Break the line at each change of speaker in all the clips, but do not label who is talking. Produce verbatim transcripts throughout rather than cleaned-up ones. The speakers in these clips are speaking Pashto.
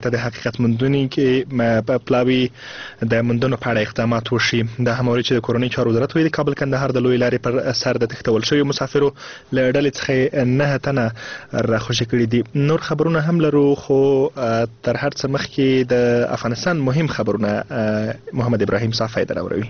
ته د حقیقت موندنې کې پلاوي د موندنو په اړه اقدامات وشي. د همغږي چې د کورنۍ چارو وزارت ویلي کابل کندهار د لوی لارې پر سر د تښتول شویو مسافرو له ډلې څخه نه تنه راخوشي کړي دي. نور خبرونه هم لرو خو تر هر څه مخکې د افغانستان مهم خبرونه محمد ابراهیم صافی دراوروي.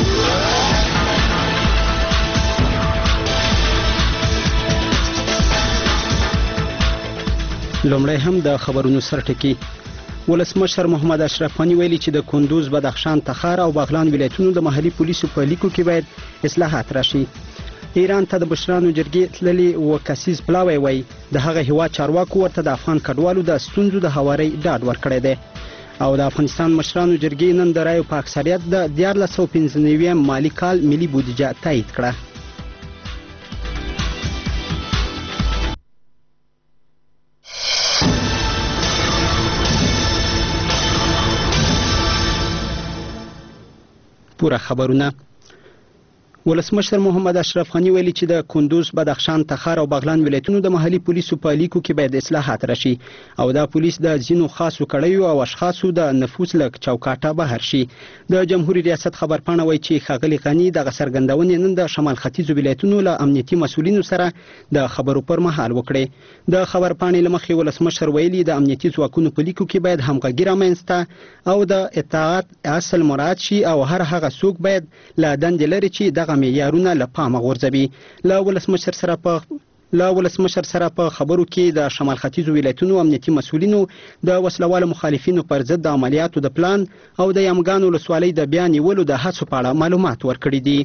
لومړی هم د خبرونو سرټکی. ولسمشر محمد اشرف غني ویلي چې د کندوز، بدخشان، تخار او بغلان ولایتونو د محلي پولیسو په لیکو کې باید اصلاحات راشي. ایران ته د مشرانو جرګې تللي و کسیز پلاوی وایي د هغه هیواد چارواکو ورته د افغان کډوالو د ستونزو د هواري ډاډ ورکړی دی. او د افغانستان مشرانو جرګې نن د رایو په اکثریت د دیارلس سوه پنځه نوي مالي کال ملي بودیجه تایید کړه. پوره خبرونه. ولسمشر محمد اشرف غني ویلي چې د کندوز، بدخشان، تخار او بغلان ولایتونو د محلي پولیسو په لیکو کې باید اصلاحات راشي او دا پولیس د ځینو خاصو کړیو او اشخاصو د نفوذ له چوکاټه بهر شي. د جمهوریت ریاست خبرپاڼه وایي چې ښاغلي غني دغه څرګندونې نن د شمال ختیځو ولایتونو له امنیتي مسؤلینو سره د خبرو پر مهال وکړې. د خبرپاڼې له مخې ولسمشر ویلي د امنیتي ځواکونو په لیکو کې باید همغږي رامنځته او د اطاعت اصل مراعات شي او هر هغه څوک باید له دندې لري چې دغه معیارونه له پامه غورځوي. له ولسمشر سره په له ولسمشر سره په خبرو کې د شمال ختیځو ولایتونو امنیتي مسؤلینو د وسلوالو مخالفینو پر ضد د عملیاتو د پلان او د یمګان ولسوالۍ د بیا نیولو د هڅو په اړه معلومات ورکړي دي.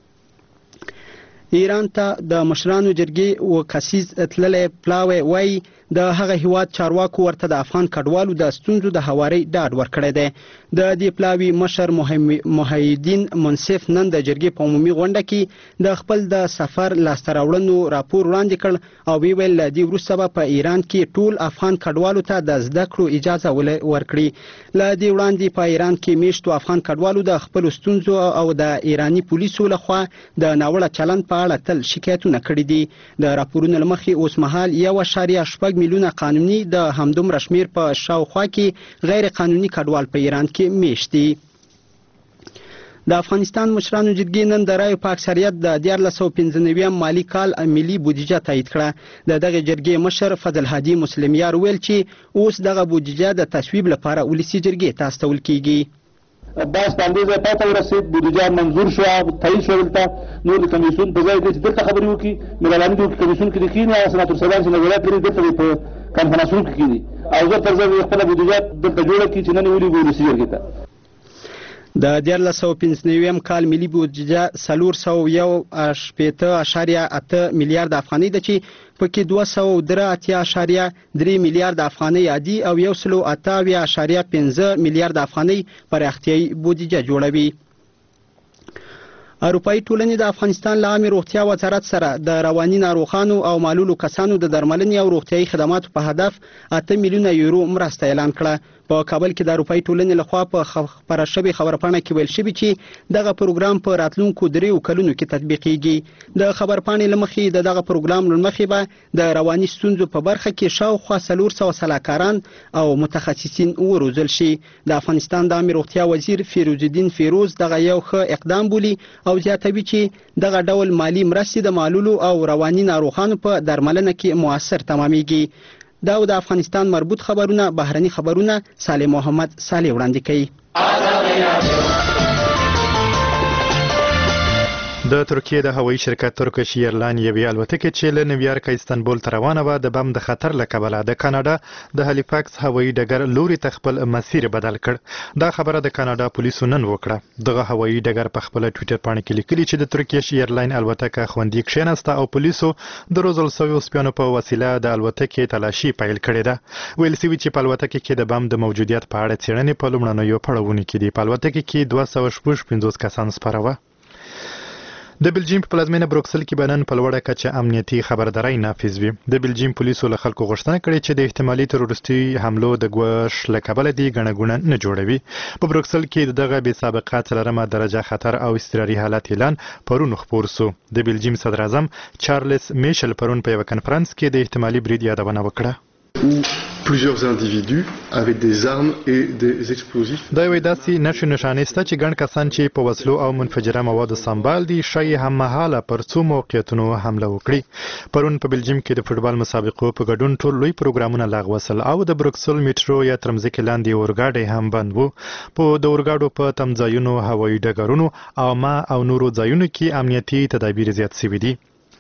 ایران ته د مشرانو جرګې و کسیز تللی پلاوی وایي د هغه هیواد چارواکو ورته د افغان کډوالو د ستونزو د هواري ډاډ ورکړی دی. د دې پلاوي مشر محیدین منصف نن د جرګې په عمومي غونډه کې د خپل د سفر لاسته راوړنو راپور وړاندې کړ او ویل له دې وروسته به په ایران کې ټول افغان کډوالو ته د زده کړو اجازه ورکړي. له دې وړاندې په ایران کې میشتو افغان کډوالو د خپلو ستونزو او د ایراني پولیسو لخوا د ناوړه چلند په اړه تل شکایتونه کړي دي. د راپورونو له مخې اوس مهال یو اعشاریه شپږ میلیونه قانوني د همدومره شمیر په شاوخوا کې غیر قانوني کډوال په ایران کې میشت دي. د افغانستان مشرانو جرګې نن د رایو په اکثریت د دیارلس سوه پنځه نوي مالي کال ملي بودیجه تایید کړه. د دغه جرګې مشر فضل هادي مسلمیار ویل چې اوس دغه بودیجه د تصویب لپاره ولسي جرګې ته استول کیږي.
بس په همدې ځای پای ته ورسېد، بودیجه منظور شوه، تایید شوه. دلته نور د کمیسیون په ځای دی چې دلته خبرې وکړي، مېرالانې دې کمیسیون کې دې کښېني، هغه سناتور صاحبان چې نظریات لري دلته دې په کنفرانسونو کې کښېني او زر پر زر خپله بودیجه دلته جوړه کړي چې نن یې ولیږو ولسي جرګې ته.
د دیارلس سوه پنځه نوي کال ملي بودیجه څلور سوه یو شپېته اعشاریه اته میلیارد افغانۍ ده چې پکې دوه سوه درې اتیا اعشاریه درې میلیارد افغانۍ عادي او یو سلو اته اویا اعشاریه پنځه میلیارد افغانۍ پراختیایي بودیجه جوړوي. اروپایي ټولنې د افغانستان له عامې روغتیا وزارت سره د رواني ناروغانو او معلولو کسانو د درملنې او روغتیایي خدماتو په هدف اته میلیونه یورو مرسته اعلان کړه. په کابل کې د اروپایي ټولنې لخوا په خپره شوې خبرپاڼه کې ویل شوي چې دغه پروګرام په راتلونکو دریو کلونو کې تطبیقیږي. د خبرپاڼې له مخې د دغه پروګرام له مخې به د رواني ستونزو په برخه کې شاوخوا څلور سوه سلاکاران او متخصصین وروزل شي. د افغانستان د عامې روغتیا وزیر فیروز الدین فیروز دغه یو ښه اقدام بولي او زیاتوي چې دغه ډول مالی مرستې د معلولو او رواني ناروغانو په درملنه کې مؤثر تمامیږي. دا د افغانستان مربوط خبرونه بهرني خبرونه صالح محمد صالح وړاندې کوي.
د ترکیه د هوایي شرکت ترکش ایرلاین یوې الوتکې چې له نیویارک استانبول ته روانه وه د بم د خطر له کبله د کاناډا د هالیفاکس هوایي ډګر لوري ته خپل مسیر بدل کړ. دا خبره د کاناډا پولیسو نن وکړه. دغه هوایي ډګر په خپله ټویټر پاڼه کې لیکلي چې د ترکیش ایرلاین الوتکه خوندي کښېناسته او پولیسو د روزل شویو سپیانو په وسیله د الوتکې تلاشي پیل کړې ده. ویل شوي چې په الوتکې کې د بم د موجودیت په اړه څېړنې په لومړنیو پړاوونو کې دي. په الوتکې کې دوه سوه شپږ پنځوس کسان سپاره وه. د بلجیم په پلازمینه بروکسل کې به نن په لوړه کچه امنیتي خبرداری نافذ وي. د بلجیم پولیسو له خلکو غوښتنه کړې چې د احتمالي تروریستي حملو د ګواښ له کبله دې ګڼه ګوڼه نه جوړوي. په بروکسل کې دغه بې سابقه څلورمه درجه خطر او اضطراري حالت اعلان پرون خپور سو. د بلجیم صدر اعظم چارلز میشل پرون په یوه کنفرانس کې د احتمالي برید یادونه وکړه.
plusieurs individus avec des armes et des explosifs.
دا یوې داسې نښې نښانې شته چې ګڼ کسان چې په وسلو او منفجره موادو سمبال دي ښایي هممهاله پر څو موقعیتونو حمله وکړي. پرون په بلجیم کې د فوټبال مسابقو په ګډون ټول لوی پروګرامونه لغوه شول او د بروکسل میټرو یا تر مځکې لاندې اورګاډي هم بند وو. په د اورګاډو په تمځایونو، هوایي ډګرونو او ما او نورو ځایونو کې امنیتي تدابیر زیات شوي دي.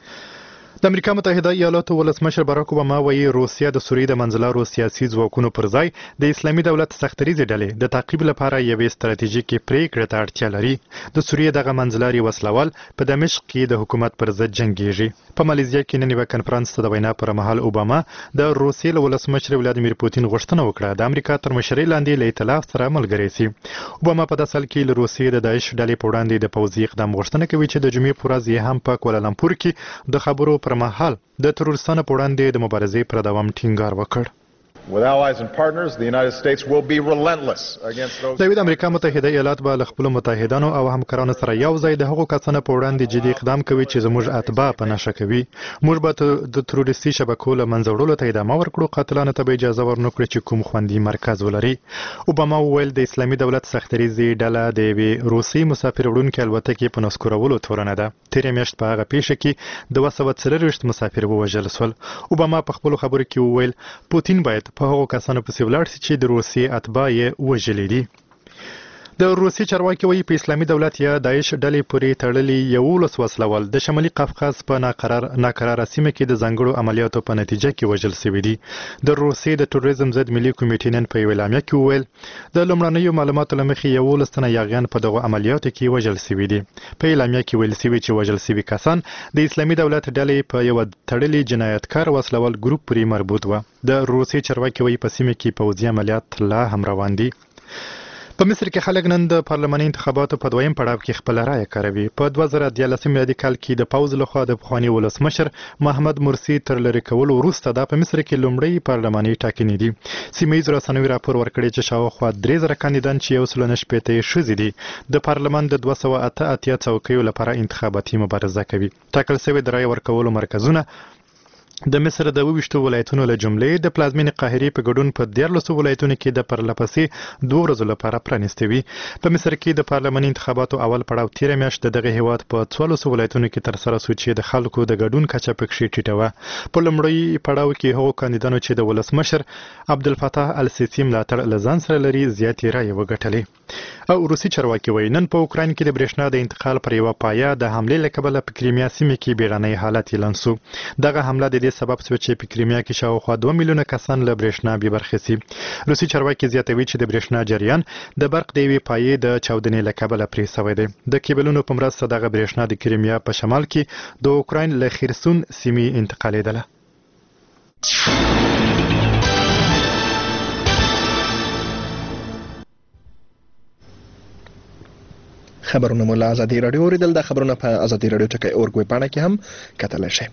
د امریکا متحده ایالاتو ولسمشر باراک اوباما وایي روسیه د سوریې د منځلارو سیاسي ځواکونو پر ځای د اسلامي دولت سختریزې ډلې د تعقیب لپاره یوې ستراتیژیکې پریکړې ته اړتیا لري. د سوریې دغه منځلاري وسلوال په دمشق کې د حکومت پر ضد جنګیږي. په مالیزیا کې نن یوه کنفرانس ته د وینا پر مهال اوباما د روسیې له ولسمشر ولادیمیر پوتین غوښتنه وکړه د امریکا تر مشرۍ لاندې له ایتلاف سره ملګری شي. اوباما په داسې حال کې له روسیې د داعش ډلې په وړاندې د پوځي اقدام غوښتنه کوي چې د جمعې په ورځ یې هم په کوالالمپور کې د خبرو پر مهال د تروریستانو په وړاندې د مبارزې پر دوام ټینګار وکړ.
With allies and partners, the United States will be relentless against those.
د امریکا متحده ایالات به له خپلو متحدانو او همکارانو سره یو ځای د هغو کسانو په وړاندې جدي اقدام کوي چې زموږ اتباع په نښه کوي. موږ به د تروریستي شبکو له منځه وړلو ته ادامه ورکړو، قاتلانو ته به اجازه ورنه کړو چې کوم خوندي مرکز ولري. اوباما وویل د اسلامي دولت سختریزې ډله د یوې روسي مسافر وړونکې الوتکې په نسکورولو تورنه ده. تېره میاشت په هغه پیښه کې د دوه سوه څلرویشت مسافر ووژل شول. اوباما په خپلو خبرو کې وویل پوتین باید په هغو کسانو پسې ولاړ شي چې د روسیې اتباع یې وژلي دي. د روسي چارواکي وایي په اسلامي دولت یا داعش ډلې پورې تړلي یولس وسلوال د شمالي قفقاز په ناقرار ناقراره سیمه کې د ځانګړو عملیاتو په نتیجه کې وژل شوي دي. د روسیې د تروریزم ضد ملي کمیټې نن په یوه اعلامیه کې وویل د لومړنیو معلوماتو له مخې یولس تنه یاغیان په دغو عملیاتو کې وژل شوي دي. په اعلامیه کې ویل شوي چې وژل شوي کسان د اسلامي دولت ډلې په یوه تړلي جنایتکار وسلوال ګروپ پورې مربوط وه. د روسي چارواکي وایي په سیمه کې پوځي عملیات لا هم روان دي. په مصر کې خلک نن د پارلماني انتخاباتو په دویم پړاو کې خپل رایه کاروي. په دوه زره دیارلسم میلادي کال کې د پوځ لخوا د پخواني ولسمشر محمد مرسي تر لرې کولو وروسته دا په مصر کې لومړی پارلماني ټاکنې دي. سیمه ییزو رسنیو راپور ورکړی چې شاوخوا درې زره کاندیدان چې یو سل نه شپېته یې ښځې دي د پارلمان د دوه سوه اته اتیا څوکیو لپاره انتخاباتي مبارزه کوي. ټاکل شوي د رایې ورکولو مرکزونه د مصر د اوویشتو ولایتونو له جملې د پلازمینې قاهرې په ګډون په دیارلسو ولایتونو کې د پرلهپسې دوه ورځو لپاره پرانیستې وي. په مصر کې د پارلماني انتخاباتو اول پړاو تېره میاشت د دغه هیواد په څوارلسو ولایتونو کې ترسره شو چې د خلکو د ګډون کچه پکښې ټیټه وه. په لومړي پړاو کې هغو کاندیدانو چې د ولسمشر عبدالفتاح السیسي ملاتړ له ځان سره لري زیاتې رایې وګټلې. او روسي چارواکي وایي نن په اوکراین کې د برېښنا د انتقال پر یوه پایه د حملې له کبله په کریمیا سیمې کې بیړنی حالت اعلان شو. دغه حمله د دې سبب شوه چې په کریمیا کې شاوخوا دوه میلیونه کسان له برېښنا بې برخې شي. روسي چارواکي زیاتوي چې د برېښنا جریان د برق د یوې پایې د چاودنې له کبله پرې شوی دی. د کیبلونو په مرسته دغه برېښنا د کریمیا په شمال کې د اوکراین له خرسون سیمې انتقالېدله.
خبرونه مو له ازادي راډیو اوریدل. د خبرونه په ازادي راډیو ټکی اورګ ویب پاڼه کې هم کتلی شئ.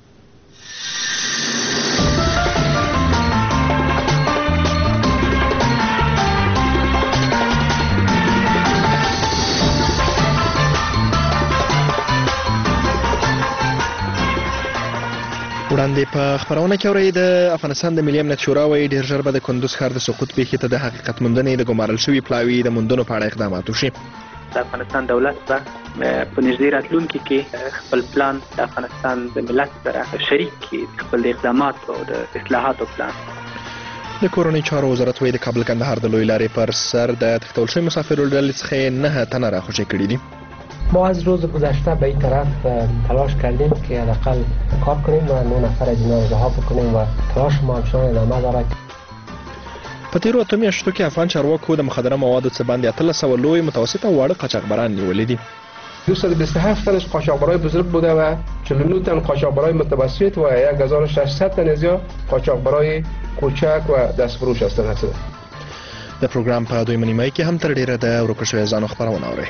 وړاندې په خبرونه کې اورئ د افغانستان د ملي امنیت شورا وایي ډېر ژر به د کندوز ښار د سقوط پیښې ته د حقیقت موندنې د ګمارل شوي پلاوي د موندنو په اړه اقدامات وشي.
د افغانستان دولت به په نږدې راتلونکي کې خپل پلان د افغانستان د ملت سره شریک کړي، خپل اقدامات او د اصلاحاتو پلان.
د کورنۍ چارو وزارت وایي د کابل کندهار د لوی لارې پر سر د تښتول شوي مسافرو ډلې څخه یې نهه تنه راخوشي کړي دي.
ما از روز گذشته به این طرف تلاش کردیم که حداقل کار کنیم و نه نفر از اینا رها بکنیم و تلاش ما همچنان ادامه دارد.
په تیرو اته میاشتو کې افغان چارواکو د مخدره موادو څخه باندې اتلس سوه لوی متوسط او واړه قاچاقبران نیولي دي.
دویست و بیست و هفت تنش قاچاقبرای بزرگ بوده و چهل و نه تن قاچاقبرای متوسط و هزار و ششصد تن از یا قاچاقبرای کوچک و دستفروش هستند.
د پروګرام په دویمه نیمایي کې هم تر ډیره د ورکړل شویو ځانو خبرونه اورئ.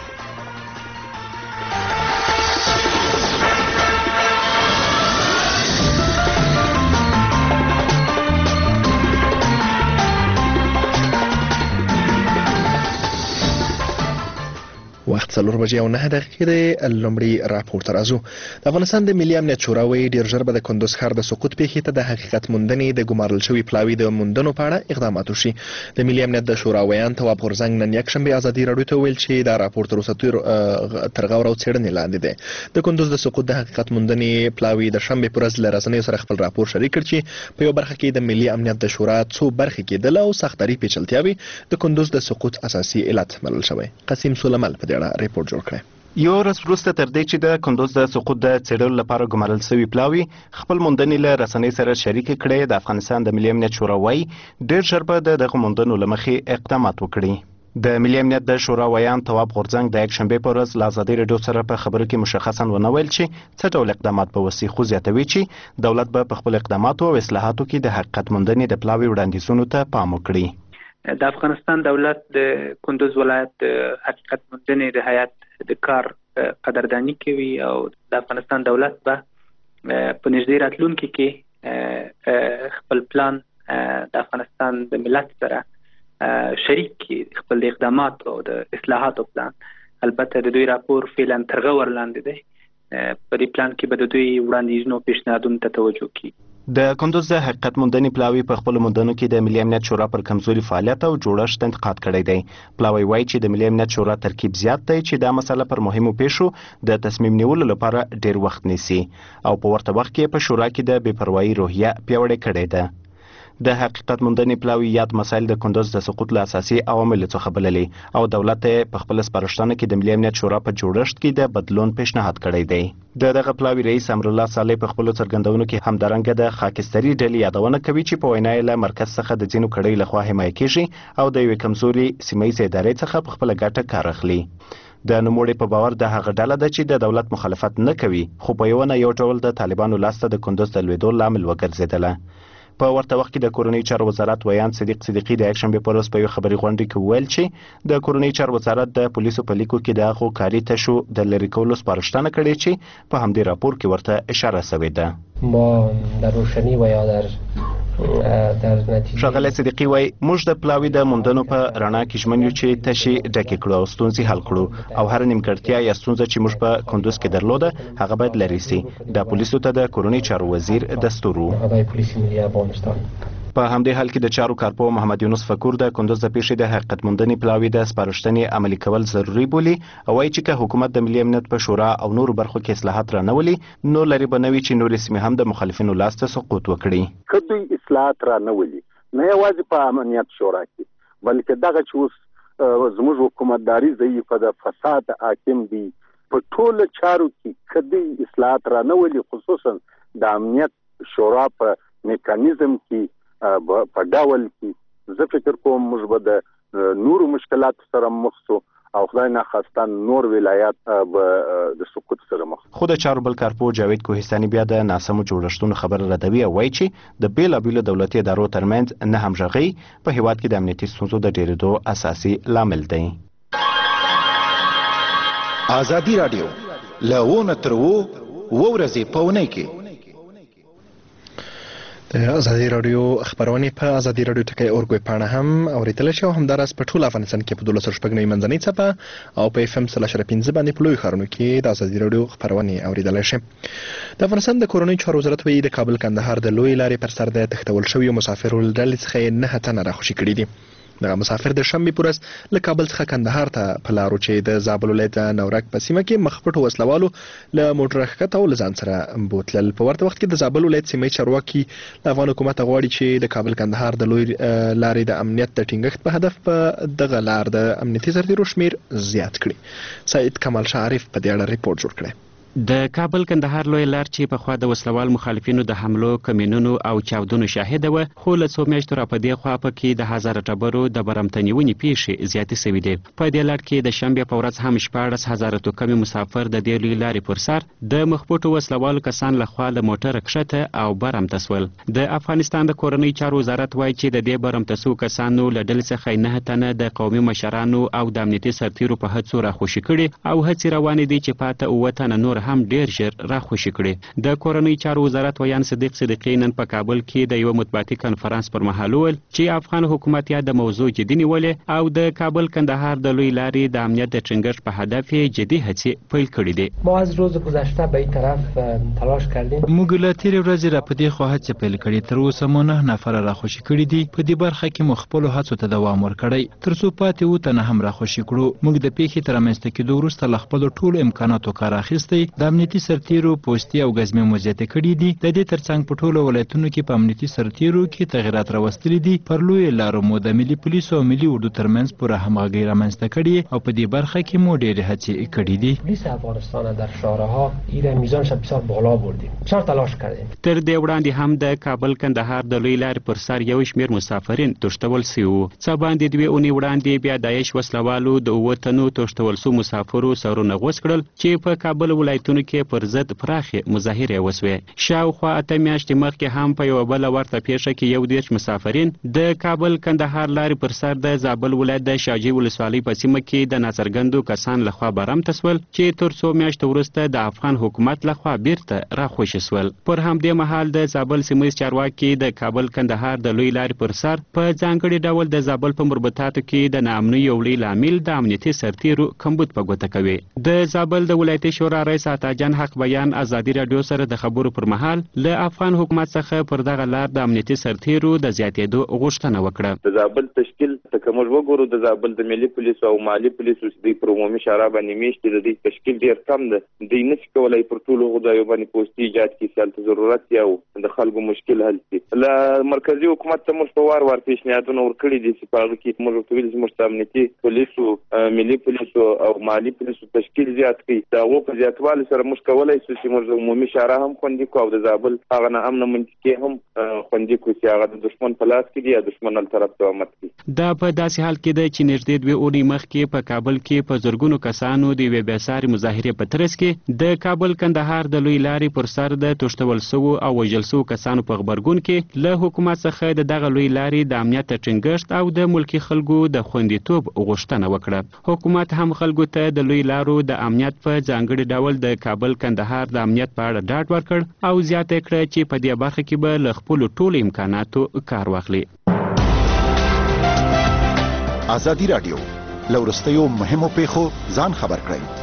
وخت څلور بجې او نهه دقیقې د لومړي راپور ته راځو. د افغانستان د ملي امنیت شورا وایي ډېر ژر به د کندوز ښار د سقوط پیښې ته د حقیقت موندنې د ګمارل شوي پلاوي د موندنو په اړه اقدامات وشي. د ملي امنیت د شورا ویان تواب غورځنګ نن یکشنبه ازادي راډیو ته ویل چې دا راپور تر اوسه تر غور او څېړنې لاندې دی. د کندوز د سقوط د حقیقت موندنې پلاوي د شنبې په ورځ له رسنیو سره خپل راپور شریک کړ چې په یو برخه کې د ملي امنیت د شورا څو برخې کېدل او سختري پیچلتیاوې د کندوز د سقوط اساسي علت بلل شوی. قاسم سلیمل په دې اړه ریپورت جوړ کړی.
یو ورځ وروسته تر دې چې د کندوز د سقوط د څېړلو لپاره ګمارل شوي پلاوي خپل موندنې له رسنۍ سره شریک کړي، د افغانستان د ملي امنیت شورا وایي ډېر ژر به د دغه موندنو له مخې اقدامات وکړي. د ملي امنیت د شورا ویان تواب غورځنګ د یکشنبې په ورځ له ازادي راډیو سره په خبرو کې مشخصا ونه ویل چې څه ډول اقدامات به وسي، خو زیاتوي چې دولت به په خپل اقداماتو او اصلاحاتو کې د حقیقت موندنې د پلاوي وړاندیزونو ته پام وکړي.
د افغانستان دولت د کندوز ولایت د حقیقت موندنې د هیئت د کار قدردانی کوي او د افغانستان دولت به په نږدې راتلونکي کې خپل پلان د افغانستان د ملت سره شریک کړي، خپل اقدامات او د اصلاحاتو پلان. البته د دوی راپور فعلا تر غور لاندې دی. په دې پلان کې به د دوی وړاندیزونو او پیشنهادونو ته توجه کړي.
د کندوز د حقیقت موندنې پلاوي په خپل موندنو کې د ملي امنیت شورا پر کمزوري فعالیت او جوړښت انتقاد کړی دی. پلاوي وایي چې د ملي امنیت شورا ترکیب زیات دی چې دا مسله پر مهمو پیښو د تصمیم نیولو لپاره ډیر وخت نیسي او په ورته وخت کې په شورا کې د بې پروایي روحیه پیاوړې کړې ده. د حقیقت موندنې پلاوي یاد مسایل د کندوز د سقوط له اساسي عواملو څخه بللې او دولت یې په خپل سپارښتنه کې د ملي امنیت شورا په جوړښت کې د بدلون پیشنهاد کړی دی. د دغه پلاوي رئیس امرالله صالح په خپلو څرګندونو کې همدارنګه د خاکستري ډلې یادونه کوي چې په وینا یې له مرکز څخه د ځینو کړیو لخوا حمایه کیږي او د یوې کمزوري سیمه ییزې ادارې څخه په خپله ګټه کار اخلي. د نوموړي په باور د هغه ډله ده چې د دولت مخالفت نه کوي، خو په یو نه یو ډول د طالبانو لاسته د کندوز د لوېدو لامل وګرځېدله. په ورته وخت کې د کورنۍ چارو وزارت ویان صدیق صدیقي د یکشنبې په ورځ په یو خبري غونډه کې وویل چې د کورنۍ چارو وزارت د پولیسو په لیکو کې د هغو کاري تشو د لرې کولو سپارښتنه کړې چې په همدې راپور کې ورته اشاره شوې ده.
ما در روشنی و یا در در نتیجه
ښاغلی صدیقي وایي موږ د پلاوي د موندنو په رڼا کې ژمن یو چې تشې ډکې کړو او ستونزې حل کړو او هره نیمګړتیا یا ستونزه چې موږ په کندوز کې درلوده هغه باید لرې سي. د پولیسو ته د کورنۍ چارو وزیر دستور و. په همدې حال کې د چارو کارپو محمد یونس فکور د کندوز د پیښې د حقیقت موندنې پلاوي د سپارښتنې عملي کول ضروري بولي او وایي چې که حکومت د ملي امنیت په شورا او نورو برخو کې اصلاحات رانولي نو لرې به نه وي چې نورې سیمې هم د مخالفینو لاسته سقوط وکړي.
که دوی اصلاحات رانولي نه یوازې په امنیت شورا کې بلکې دغه چې اوس زموږ حکومتداري ضعیفه ده، فساد حاکم دی، په ټولو چارو کې که دوی اصلاحات رانولي خصوصا د امنیت شورا په میکانیزم کې په ډول کې زه فکر کوم موږ به د نورو مشکلاتو سره مخ شو او خدای ناخواسته نور ولایات به د سقوط سره مخ.
خو د چارو بل کارپو جاوید کوهستاني بیا د ناسمو جوړښتونو خبره ردوي او وایي چې د بېلابېلو دولتي ادارو ترمنځ نه همغږي په هېواد کې د امنیتي ستونزو د ډېرېدو اساسي لامل دی.
ازادي راډیو له اووه تر اووه اووه ورځې په اونۍ کې
د ازادي راډیو خبرونه په ازادي راډیو ټکی اورګوي پاڼه هم اوریدل شي او همداراز په ټول افغانستان کې په دولس شپږ نوي منځنۍ څپه او په اف ام سلاش پنځه باندې په لوی ښارونو کې د ازادي راډیو خبرونه اوریدل شي. د افغانستان د کورنۍ چارو وزارت وایي د کابل کندهار د لوی لارې پر سر د تښتول شویو مسافرو ډلې څخه نه تنه راخوشي کړي دي. دغه مسافر د شنبې په ورځ له کابل څخه کندهار ته په لارو چې د زابل ولایت نورک په سیمه کې مخ پټو وسلوالو له موټر ښکته او له ځان سره بوتلل. په ورته وخت کې د زابل ولایت سیمه چارواکي له افغان حکومت غواړي چې د کابل کندهار د لوی لارې د امنیت د ټینګښت په هدف په دغه لار د امنیتي سرتیرو شمیر زیات کړي. سعید کمال شعریف په دې اړه ریپورت جوړ کړی.
د کابل کندهار لوی لار چې په خوا د وسلوال مخالفینو د حملو کمینونو او چاودنو شاهده و، خو له څو میاشتو را په دې خوا پکې د هزاره ټبرو د برمتنیونې پیښې زیاتې سوي دي. په دې لار کې د شنبې په ورځ هم شپاړس هزاره توکمې مسافر د دې لوی لارې پر سر د مخپټو وسلوالو کسان له خوا له موټره کښته او برمته سول. د افغانستان د کورنۍ چارو وزارت وایي چې د دې برمته سوو کسانو له ډلې څخه نه تنه د قومي مشرانو او د امنیتي سرتیرو په هڅو راخوشي کړي او هڅې روانې دي چې پاته اووه تنه نور هم ډیر ژر راخوشي کړي. د کورنۍ چارو وزارت ویان صدیق صدیقی نن په کابل کې د یو مطبوعاتي کنفرانس پر مهال وویل چې افغان حکومت یا د موضوع جدي نیولې او د کابل کندهار د لوی لارې د امنیت د ټینګښت په هدف یې جدي هڅې پیل کړي دي.
ما از روز گذشته به این طرف تلاش کردیم.
موږ له تیرې ورځې را په دې خوا هڅې پیل کړې، تر اوسه مو نه نفره راخوشي کړي دي. په دې برخه کې مو خپلو هڅو ته دوام ورکړی، تر څو پاتې اووه تنه هم راخوشي کړو. موږ د پیښې تر رامنځته کېدو وروسته له خپلو ټولو امکاناتو کار اخیستی، د امنیتي سرتیرو پوستي او ګزمې مو زیاتې کړي دي. د دې ترڅنګ په ټولو ولایتونو کې په امنیتي سرتیرو کې تغیرات راوستلي دي. پر لویو لارو مو د ملي پولیسو او ملي اردو ترمنځ پوره همغږي رامنځته کړې او په دې برخه کې مو ډېرې هڅې کړي دي.
پلیس افغانستان در شهرها ایره میزانش بسیار بالا بردیم. بسیار تلاش کردیم.
تر دې وړاندې هم د کابل کندهار د لوی لارې پر سر یو شمېر مسافرین تښتول سوي وو. څه باندې دوې اونۍ وړاندې بیا داعش وسلوالو د اووه تنو تښتول سوو مسافرو سرونه غوڅ کړل چې په کابل ولایتونو کې پر ضد پراخې مظاهرې وسوې. شاوخوا اته میاشتې مخکې هم په یوه بله ورته پیښه کې یو دېرش مسافرین د کابل کندهار لارې پر سر د زابل ولایت د شاجوی ولسوالۍ په سیمه کې د ناڅرګندو کسان لخوا برمته سول چې تر څو میاشتو وروسته د افغان حکومت لخوا بیرته راخوشي سول. پر همدې مهال د زابل سیمهیز چارواکي د کابل کندهار د لوی لارې پر سر په ځانګړي ډول د زابل په مربوطاتو کې د ناامنۍ یو لوی لامل د امنیتي سرتیرو کمبود په ګوته کوي. د زابل د ولایتي شورا رئیس عطاجان حق بیان ازادي راډیو سره د خبرو پر مهال له افغان حکومت څخه پر دغه لار د امنیتي سرتیرو د زیاتېدو غوښتنه وکړه.
د زابل تشکیل ته موږ وګورو، د زابل د ملي پولیسو او مالي پولیسو د عمومي شورا باندې میشتې د دې تشکیل ډیر کم ده. دوی نشي کولای پر ټولو ځایو باندې پوستي ایجاد کړي چې هلته ضرورت یا د خلکو مشکل حل کړي. له مرکزي حکومت ته موږ په وار وار پیشنهادونه ورکړي دي چې په هغه کې موږ ورته ویلي چې موږ ته امنیتي پولیسو، ملي پولیسو او مالي پولیسو تشکیل زیات کړي. د هغو په زیاتوالي سره موږ کولی شو چې موږ عمومي شورا هم خوندي کړو او د زابل هغه ناامنه منطقې هم خوندي کړو چې هغه د دښمن په لاس کې دي یا دښمن هلطرف ته امت کړي.
دا په داسې حال کې ده چې نږدې دوې اونۍ مخکې په کابل کې په زرګونو کسانو د یوې بېساري مظاهرې په ترڅ کې د کابل کندهار د لوی لارې پر سر د تښتول سوو او وژل سوو کسانو په غبرګون کې له حکومت څخه د دغه لوی لارې د امنیت د ټینګښت او د ملکي خلکو د خوندیتوب غوښتنه وکړه. حکومت هم خلکو ته د لوی لارو د امنیت په ځانګړي ډول د کابل کندهار د امنیت په اړه ډاډ ورکړ او زیاته کړه چې په دې برخه کې به له خپلو ټولو امکاناتو کار واخلي.
ازادي راډیو له وروستیو مهمو پیښو ځان خبر کړئ.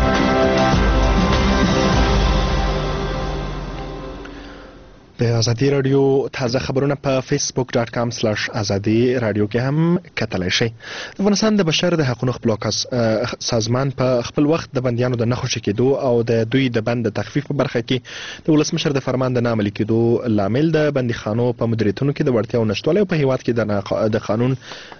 د ازادي راډیو تازه خبرونه په فیسبوک ډاټ کام سلاش ازادي راډیو کې هم کتلی شئ. افغانستان د بشر د حقوقو خپلواک سازمان په خپل وخت د بندیانو د نه خوشي کېدو او د دوی د بند د تخفیف په برخه کې د ولسمشر د فرمان د نه عملي کېدو لامل د بندیخانو په مدیریتونو کې د وړتیاو نشتوالی او په هیواد کې د قانون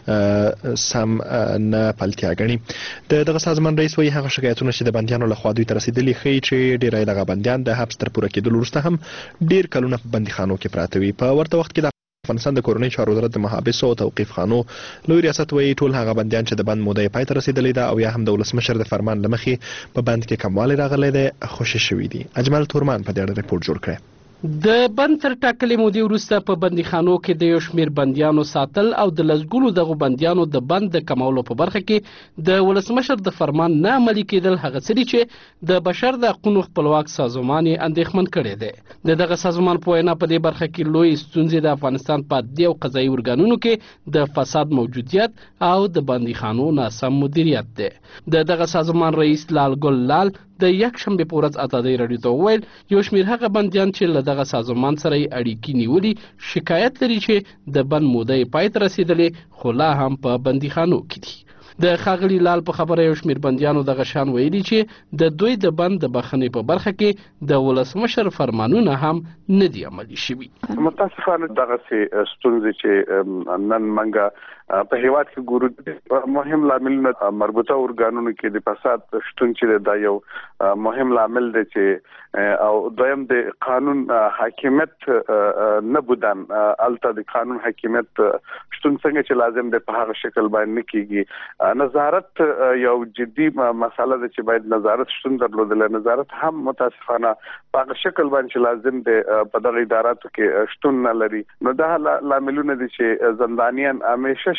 سم نه پلتیا ګڼي. د دغه سازمان رئیس وایي هغه شکایتونه چې د بندیانو لخوا دوی ته رسیدلي ښیي چې ډیری دغه بندیان د حبس تر پوره کېدلو وروسته هم ډیر کلونه بندیخانو کې پراته وي. په ورته وخت کې د افغانستان د کورنۍ چارو وزارت د محابسو او توقیف خانو لوی ریاست وایي ټول هغه بندیان چې د بند موده یې پای ته رسیدلې ده او یا هم د ولسمشر د فرمان له مخې په بند کې کموالی راغلی دی خوشي شوي دي. اجمل تورمان په دې اړه ریپورت جوړ کړی.
د بند تر ټاکلې مودې وروسته په بندیخانو کې د یو شمېر بندیانو ساتل او د لسګونو دغو بندیانو د بند د کمولو په برخه کې د ولسمشر د فرمان نه عملي کېدل هغه څه دي چې د بشر د حقوقو خپلواک سازمان یې اندېښمن کړی دی. د دغه سازمان په وینا په دې برخه کې لوی ستونزې د افغانستان په عدلي او قضایي ارګانونو کې د فساد موجودیت او د بندیخانو ناسم مدیریت دی. د دغه سازمان رئیس لال ګل لال د یک شنبه په ورځ ازادي راډیو ته وویل یو شمېر هغه بندیان چې له دغه سازمان سره یې اړیکې نیولي شکایت لري چې د بند موده یې پای ته رسېدلې خو لا هم په بندیخانو کې دي. د ښاغلي لال په خبره یو شمېر بندیانو دغه شان ویلي چې د دوی د بند د بخښنې په برخه کې د ولسمشر فرمانونه هم نه دي عملي شوي.
متاسفانه دغسې ستونزې چې نن منګه په هیواد کې ګورو مهم لاملونه مربوطه ارګانونو کې د فساد شتون چې دا یو مهم لامل دی چې او دویم د قانون حاکمیت نه بودن الته د قانون حاکمیت شتون څنګه چې لازم دی په هغه شکل باندې نه کیږي. نظارت یو جدي مسله ده چې باید نظارت شتون درلودل. نظارت هم متاسفانه په هغه شکل باندې چې لازم دی په دغه اداراتو کې شتون نه لري. نو دا لاملونه دي چې زندانیان همیشه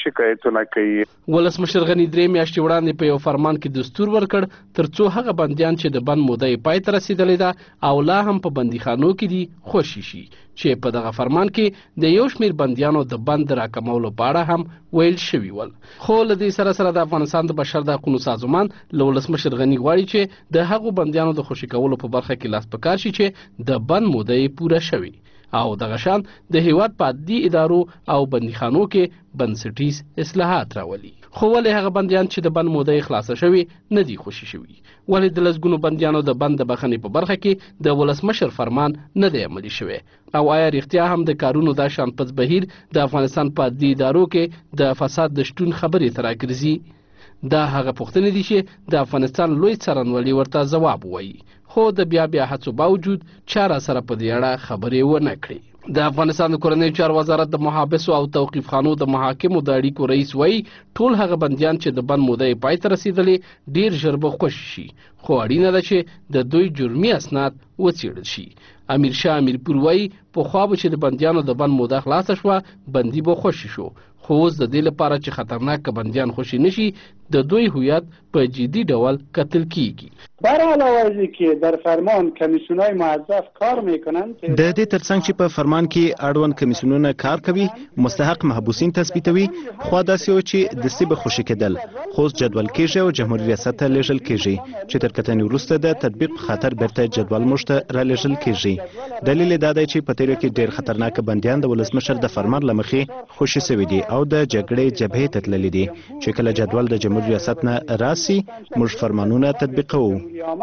شکایتونه کوي.
ولسمشر غني درې میاشتې وړاندې په یو فرمان کې دستور ورکړ ترڅو هغه بندیان چې د بند موده یې پای ته رسیدلې ده او لا هم په بندیخانو کې دي خوشي شي چې په دغه فرمان کې د یو شمېر بندیانو د بند راکمولو په اړه هم ویل شوي ول. خو له دې سره سره د افغانستان د بشر د حقونو سازمان له ولسمشر غني غواړي چې د هغو بندیانو د خوشي کولو په برخه کې لاس په کار شي چې د بند موده یې پوره شوي او دغه شان د هیواد په عدلي ادارو او بندیخانو کې بنسټیز اصلاحات راولي. خو ولې هغه بندیان چې د بند موده یې خلاصه شوي نه دي خوشي شوي؟ ولې د لسګونو بندیانو د بند د بخښنې په برخه کې د ولسمشر فرمان نه دی عملي شوی؟ او آیا رښتیا هم د کارونو دا شان پس بهیر د افغانستان په عدلي ادارو کې د فساد د شتون خبرې ته راګرځي؟ دا هغه پوښتنې دي چې د افغانستان لوی څارنوالي ورته ځواب وایي، خو د بیا بیا هڅو باوجود چا را سره په دې اړه خبرې ونه کړې. د افغانستان د کورنیو چارو وزارت د محابسو او توقیف خانو د محاکمو د اړیکو رئیس وایي ټول هغه بندیان چې د بند موده یې پای ته رسېدلې ډېر ژر به خوشي شي، خو اړینه ده چې د دوی جرمي اسناد وڅېړل شي. امیر شاه امیرپور وایي پخوا به چې د بندیانو د بند موده خلاصه شوه بندي به خوشي شو، خو اوس د دې لپاره چې خطرناک بندیان خوشي نشي د دوی هویت په جدي ډول کتل کیږي.
بر علاوه از اینکه در فرمان کمیسیون‌های موظف کار میکنند
د دې ترڅنګ چې په فرمان کې اړوند کمیسیونونه کار کوي مستحق محبوسین تثبیتوي، خو داسې و چې د سیبه خوشي کېدل خو جدول کېږي او جمهوریت ریاست ته لیږل کېږي چې تر کتنې وروسته د تطبیق خاطر بیرته جدول موږ ته را لیږل کېږي. دلیل دا دی چې په تیرو کې ډېر خطرناک بندیان د ولسمشر د فرمان له مخې خوشي سوي دي او د جګړې جبهې ته تللي دي چې کله جدول د جمهوریت ریاست نه راسي موږ فرمانونه تطبیقوو.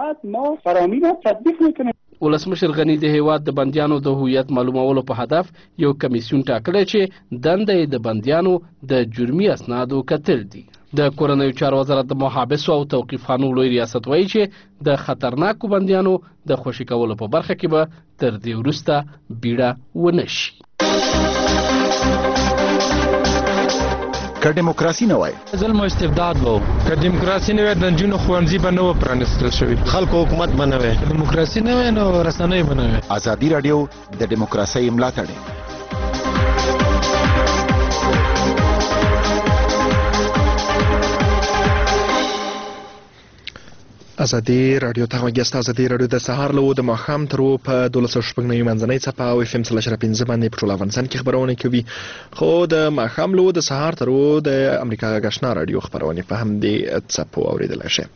ولسمشر غني د هیواد د بندیانو د هویت معلومولو په هدف یو کمیسیون ټاکلی چې دنده یې د بندیانو د جرمي اسنادو کتل دي. د کورنیو چارو وزارت د محابسو او توقیف خانو لوی ریاست وایي چې د خطرناکو بندیانو د خوشي کولو په برخه کې به تر دې وروسته بیړه ونه شي.
که دیموکراسي نه وای
ظلم او استبداد وو، که دیموکراسي نه وای د نجونو ښوونځي به نه و پرانیستل شوي،
خلکو حکومت به نه وای،
دیموکراسي نه وای نو رسنۍ به نه وای.
ازادي راډیو د دیموکراسۍ ملاتړ.
ازادي راډیو ته وګورئ. ازادي راډیو د سهار له د ماښام تر په دولس شپږ نوي منځنۍ څپه او اف ام سل شر پنځه باندې په ټول افغانستان کې خبرونه کوي، خو د ماښام له د سهار تر د امریکا غږ راډیو خبرونه په هم دي څپو اوریدل شي.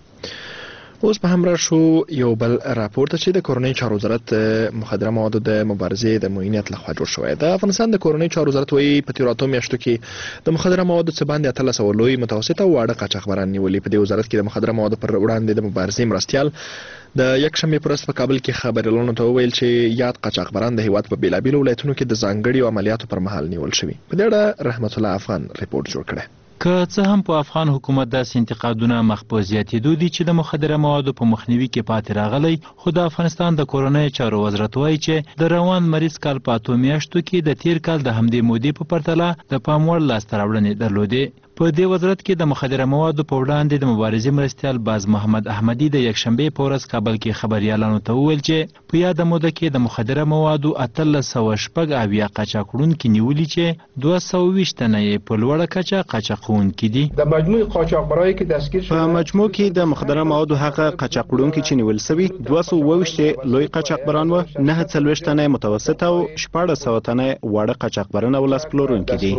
اوس په همراه شو یو بل راپور ته چې د کورنیو چارو وزارت مخدره موادو د مبارزې د معینیت لخوا جوړ شوی. د افغانستان د کورنیو چارو وزارت وایي په تیرو اتو میاشتو کې د مخدره موادو څخه باندې اتلس سوه لوی متوسط او واړه قاچاقبران نیولي. په دې وزارت کې د مخدره موادو پر وړاندې د مبارزې مرستیال د یک شنبه پرست په کابل کې خبريالانو ته ویل چې یاد قاچاقبران د هیواد په بیلابیلو ولایتونو کې د ځانګړي عملیاتو پر مهال نیول شوي. په دې اړه رحمت الله افغان ریپورت جوړ کړی.
که څه هم په افغان حکومت داسې انتقادونه مخ په زیاتېدو دي چې د مخدره موادو په مخنیوي کې پاتې راغلی، خو د افغانستان د کورنیو چارو وزارت وایي چې د روان مریض کال په اتو میاشتو کې د تیر کال د همدې مودې په پرتله د پام وړ لاسته راوړنې درلودې. په دې وزارت کې د مخدره موادو په وړاندې د مبارزې مرستیال باز محمد احمدي د یکشنبې په ورځ کابل کې خبريالانو ته وویل چې په یاده موده کې د مخدره موادو اتلس سوه شپږ اویا قاچاقونکي نیولي چې دوه سوه ویشت تنه یې په لوړه کچه قاچاقونکي دي.
د مجموع قاچاقبرایی کې دستگیر شوه
په مجموع کې د مخدره موادو هغه قاچاقونکي چې نیول شوي دوه سوه ویشت لوی قاچاقبران و، نه څلوېښت تنه متوسط او شپاړس سوه تنه واړه قاچاقبران او لاس پلورونکي دي.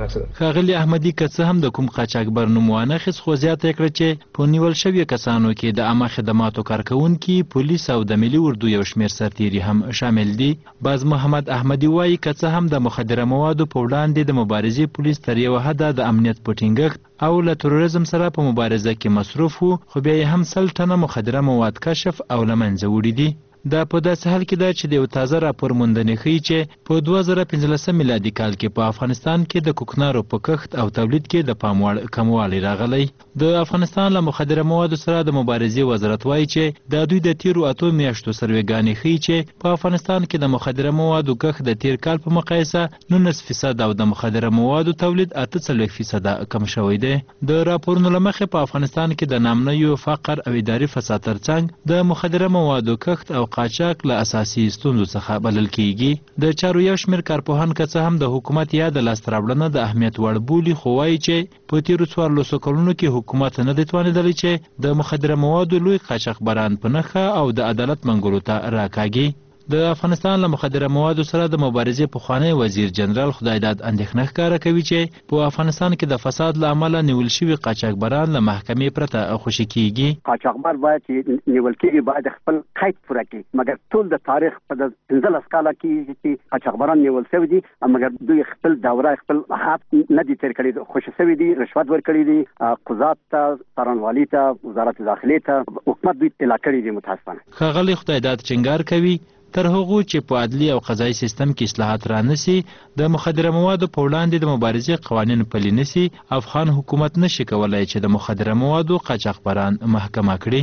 ښاغلي احمدي که څه هم د کوم قاچاقبر نوم وانخیست، خو زیاته کړه چې په نیول شویو کسانو کې د عامه خدماتو کارکوونکي، پولیس او د ملي اردو یو شمېر سرتیري هم شامل دي. باز محمد احمدي وایي که څه هم د مخدره موادو په وړاندې د مبارزې پولیس تر یوه حده د امنیت په ټینګښت او له تروریزم سره په مبارزه کې مصروف وو، خو بیا یې هم سل ټنه مخدره مواد کشف او له منځه وړي دي. دا په داسې حال کې ده چې د یو تازه راپور موندنې ښیي چې په دوه زره پنځلسم میلادي کال کې په افغانستان کې د کوکنارو په کښت او تولید کې د پام وړ کموالی راغلی. د افغانستان له مخدره موادو سره د مبارزې وزارت وایي چې د دوی د تیرو اتو میاشتو سروېګانې ښیي چې په افغانستان کې د مخدره موادو کښت د تیر کال په مقایسه نولس فیصد او د مخدره موادو تولید اته څلوېښت فیصده کم شوی دی. د راپورونو له مخې په افغانستان کې د نامنیو فقر او اداري فساد ترڅنګ د مخدره موادو کښت او قاچاق له اساسي ستونزو څخه بلل کیږي. د چارو یو شمېر کارپوهان که څه هم د حکومت یا د لاسته راوړنه د اهمیت وړ بولي، خو وایي چې په تیرو څوارلسو کلونو کې حکومت نه دی توانېدلی چې د مخدره موادو لوی قاچاقبران په نښه او د عدالت منګولو ته راکاږي. د افغانستان له مخدره موادو سره د مبارزې پخوانی وزیر جنرال خدایداد اندېښنه ښکاره کوي چې په افغانستان کې د فساد له امله نیول شوي قاچاقبران له محکمې پرته خوشي کیږي.
قاچاقبر باید چې نیول کېږي باید خپل قید پوره کړي، مګر ټول د تاریخ په د پنځلس کاله کې چې قاچاقبران نیول شوي دي، مګر دوی خپل دوره خپل حق نه دي تېر کړي، خوشي شوي دي، رشوت ورکړي دي، قضات ته، څارنوالۍ ته، وزارت داخلې ته، حکومت دوی طلا کړي دي. متاسفانه
ښاغلی خدایداد ټینګار کوي تر هغو چې په عدلي او قضایي سیستم کې اصلاحات رانسي، د مخدره موادو په وړاندې د مبارزې قوانین پلي نسي، افغان حکومت نشي کولای چې د مخدره موادو قاچاقبران محکمه کړي.